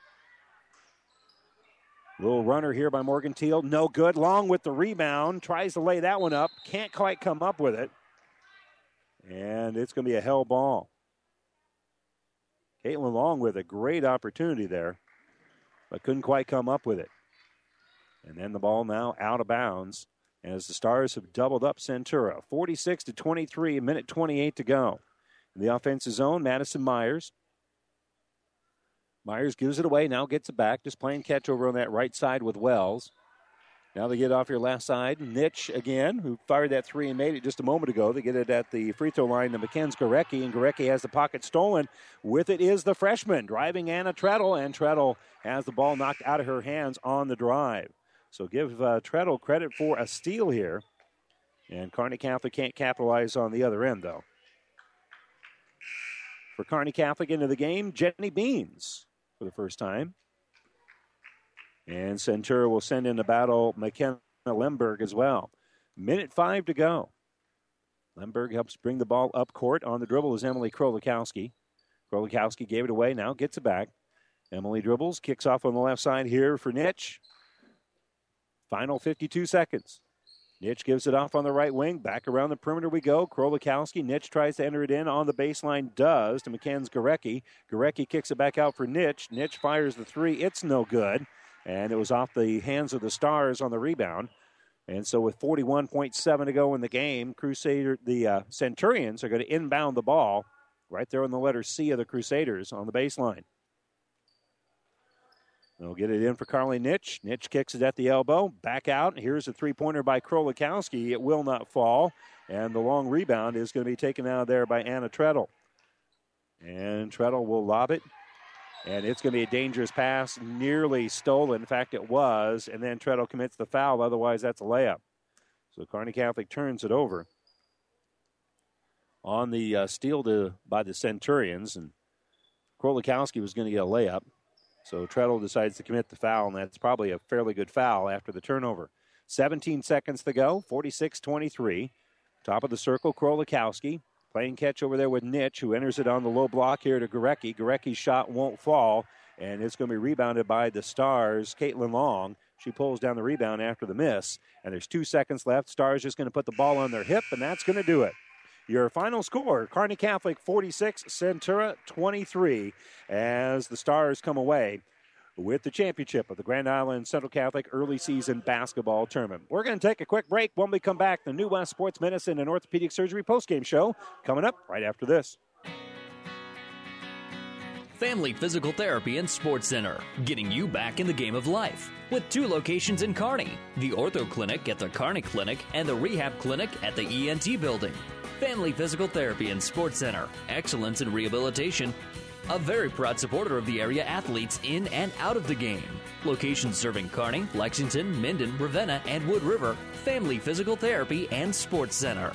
Little runner here by Morgan Teal. No good. Long with the rebound. Tries to lay that one up. Can't quite come up with it. And it's going to be a hell ball. Caitlin Long with a great opportunity there, but couldn't quite come up with it. And then the ball now out of bounds. as the Stars have doubled up Centura. 46-23, a minute 28 to go. In the offensive zone, Madison Myers. Myers gives it away, now gets it back, just playing catch over on that right side with Wells. Now they get off your left side. Nitsch again, who fired that three and made it just a moment ago. They get it at the free throw line to Mackenzie Gorecki, and Gorecki has the pocket stolen. With it is the freshman, driving Anna Treadle, and Treadle has the ball knocked out of her hands on the drive. So give Treadle credit for a steal here. And Kearney Catholic can't capitalize on the other end, though. For Kearney Catholic into the game, Jenny Beans for the first time. And Centura will send in the battle McKenna Lemberg as well. Minute 5 to go. Lemberg helps bring the ball up court. On the dribble is Emily Krolikowski. Krolikowski gave it away, now gets it back. Emily dribbles, kicks off on the left side here for Nitsch. Final 52 seconds. Nitsch gives it off on the right wing. Back around the perimeter we go. Krolikowski. Nitsch tries to enter it in on the baseline. Does to Mackenzie Gorecki. Gorecki kicks it back out for Nitsch. Nitsch fires the three. It's no good. And it was off the hands of the Stars on the rebound. And so with 41.7 to go in the game, the Centurions are going to inbound the ball right there on the letter C of the Crusaders on the baseline. They'll get it in for Carly Nitsch. Nitsch kicks it at the elbow. Back out. Here's a three-pointer by Krolikowski. It will not fall. And the long rebound is going to be taken out of there by Anna Treadle. And Treadle will lob it. And it's going to be a dangerous pass, nearly stolen. In fact, it was. And then Treadle commits the foul. Otherwise, that's a layup. So Kearney Catholic turns it over on the steal by the Centurions. And Krolikowski was going to get a layup. So Treadle decides to commit the foul, and that's probably a fairly good foul after the turnover. 17 seconds to go, 46-23. Top of the circle, Krolikowski. Playing catch over there with Nitsch, who enters it on the low block here to Gorecki. Gorecki's shot won't fall, and it's going to be rebounded by the Stars' Caitlin Long. She pulls down the rebound after the miss, and there's 2 seconds left. Stars just going to put the ball on their hip, and that's going to do it. Your final score, Kearney Catholic 46, Centura 23, as the Stars come away with the championship of the Grand Island Central Catholic Early Season Basketball Tournament. We're going to take a quick break. When we come back, the New West Sports Medicine and Orthopedic Surgery postgame show coming up right after this. Family Physical Therapy and Sports Center, getting you back in the game of life. With 2 locations in Kearney, the Ortho Clinic at the Kearney Clinic and the Rehab Clinic at the ENT Building. Family Physical Therapy and Sports Center, excellence in rehabilitation. A very proud supporter of the area athletes in and out of the game. Locations serving Kearney, Lexington, Minden, Ravenna, and Wood River. Family Physical Therapy and Sports Center.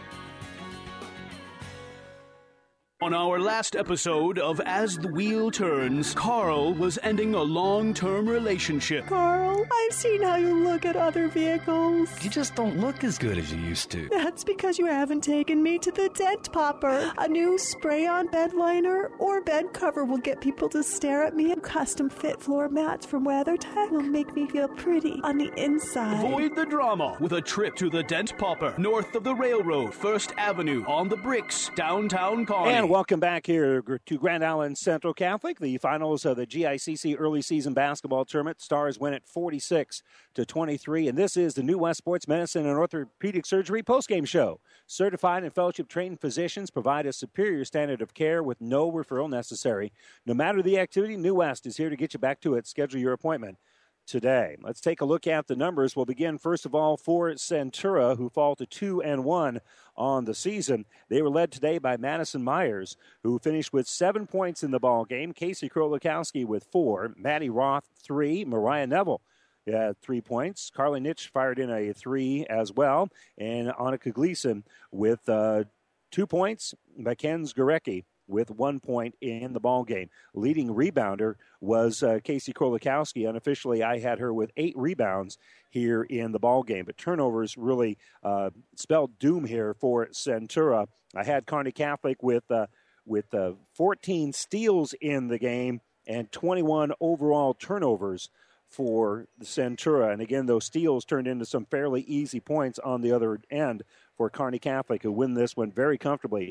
On our last episode of As the Wheel Turns, Carl was ending a long-term relationship. Carl, I've seen how you look at other vehicles. You just don't look as good as you used to. That's because you haven't taken me to the Dent Popper. A new spray-on bed liner or bed cover will get people to stare at me. Custom fit floor mats from WeatherTech will make me feel pretty on the inside. Avoid the drama with a trip to the Dent Popper, north of the railroad, 1st Avenue, on the Bricks, downtown Kearney. And welcome back here to Grand Island Central Catholic, the finals of the GICC Early Season Basketball Tournament. Stars win at 46-23, and this is the New West Sports Medicine and Orthopedic Surgery postgame show. Certified and fellowship-trained physicians provide a superior standard of care with no referral necessary. No matter the activity, New West is here to get you back to it. Schedule your appointment today. Let's take a look at the numbers. We'll begin, first of all, for Centura, who fall to 2-1 on the season. They were led today by Madison Myers, who finished with 7 points in the ball game. Casey Krolikowski with 4. Maddie Roth, 3. Mariah Neville, 3 points. Carly Nitsch fired in a 3 as well. And Annika Gleason with 2 points. Mackenzie Gorecki with 1 point in the ball game. Leading rebounder was Casey Krolikowski. Unofficially, I had her with 8 rebounds here in the ball game. But turnovers really spelled doom here for Centura. I had Kearney Catholic with 14 steals in the game and 21 overall turnovers for the Centura. And again, those steals turned into some fairly easy points on the other end for Kearney Catholic, who win this one very comfortably,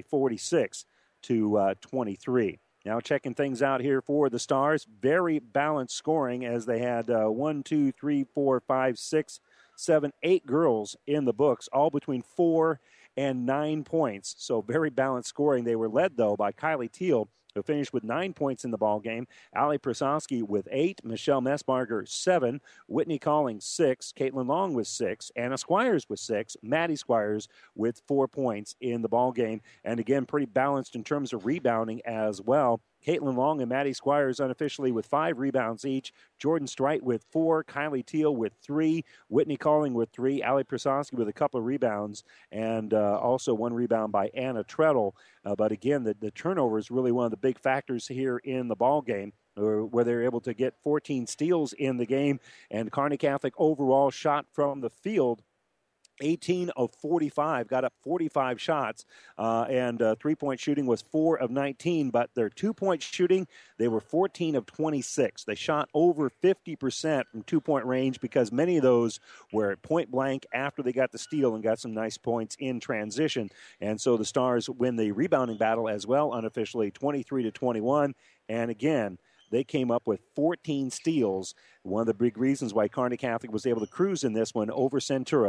46-23. Now checking things out here for the Stars. Very balanced scoring as they had 6 7, 8 girls in the books, all between 4 and 9 points. So very balanced scoring. They were led, though, by Kylie Teal, who finished with 9 points in the ball game. Allie Prasowski with 8, Michelle Messbarger 7, Whitney Collins 6, Caitlin Long with 6, Anna Squires with 6, Maddie Squires with 4 points in the ball game. And again, pretty balanced in terms of rebounding as well. Caitlin Long and Maddie Squires unofficially with 5 rebounds each. Jordan Strite with 4. Kylie Teal with 3. Whitney Calling with 3. Allie Prasowski with a couple of rebounds. And also 1 rebound by Anna Treadle. But again, the turnover is really one of the big factors here in the ball game, where they're able to get 14 steals in the game. And Kearney Catholic overall shot from the field 18 of 45, got up 45 shots, and three-point shooting was 4 of 19, but their two-point shooting, they were 14 of 26. They shot over 50% from two-point range because many of those were at point blank after they got the steal and got some nice points in transition. And so the Stars win the rebounding battle as well, unofficially 23-21, and again, they came up with 14 steals. One of the big reasons why Kearney Catholic was able to cruise in this one over Centura,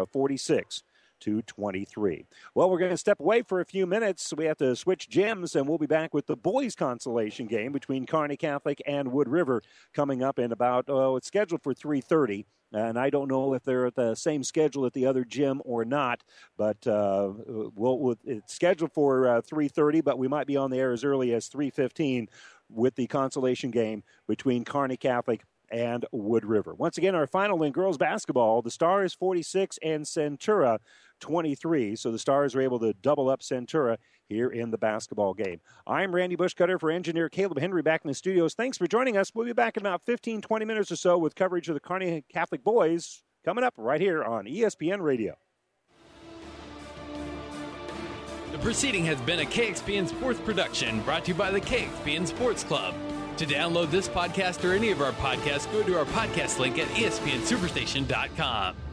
46-23. Well, we're going to step away for a few minutes. We have to switch gyms, and we'll be back with the boys' consolation game between Kearney Catholic and Wood River coming up in about, it's scheduled for 3:30. And I don't know if they're at the same schedule at the other gym or not, but it's scheduled for 3:30, but we might be on the air as early as 3:15 with the consolation game between Kearney Catholic and Wood River. Once again, our final in girls basketball, the Stars 46 and Centura 23. So the Stars are able to double up Centura here in the basketball game. I'm Randy Bushcutter for engineer Caleb Henry back in the studios. Thanks for joining us. We'll be back in about 15, 20 minutes or so with coverage of the Kearney Catholic boys coming up right here on ESPN Radio. The proceeding has been a KXPN Sports production brought to you by the KXPN Sports Club. To download this podcast or any of our podcasts, go to our podcast link at ESPNSuperstation.com.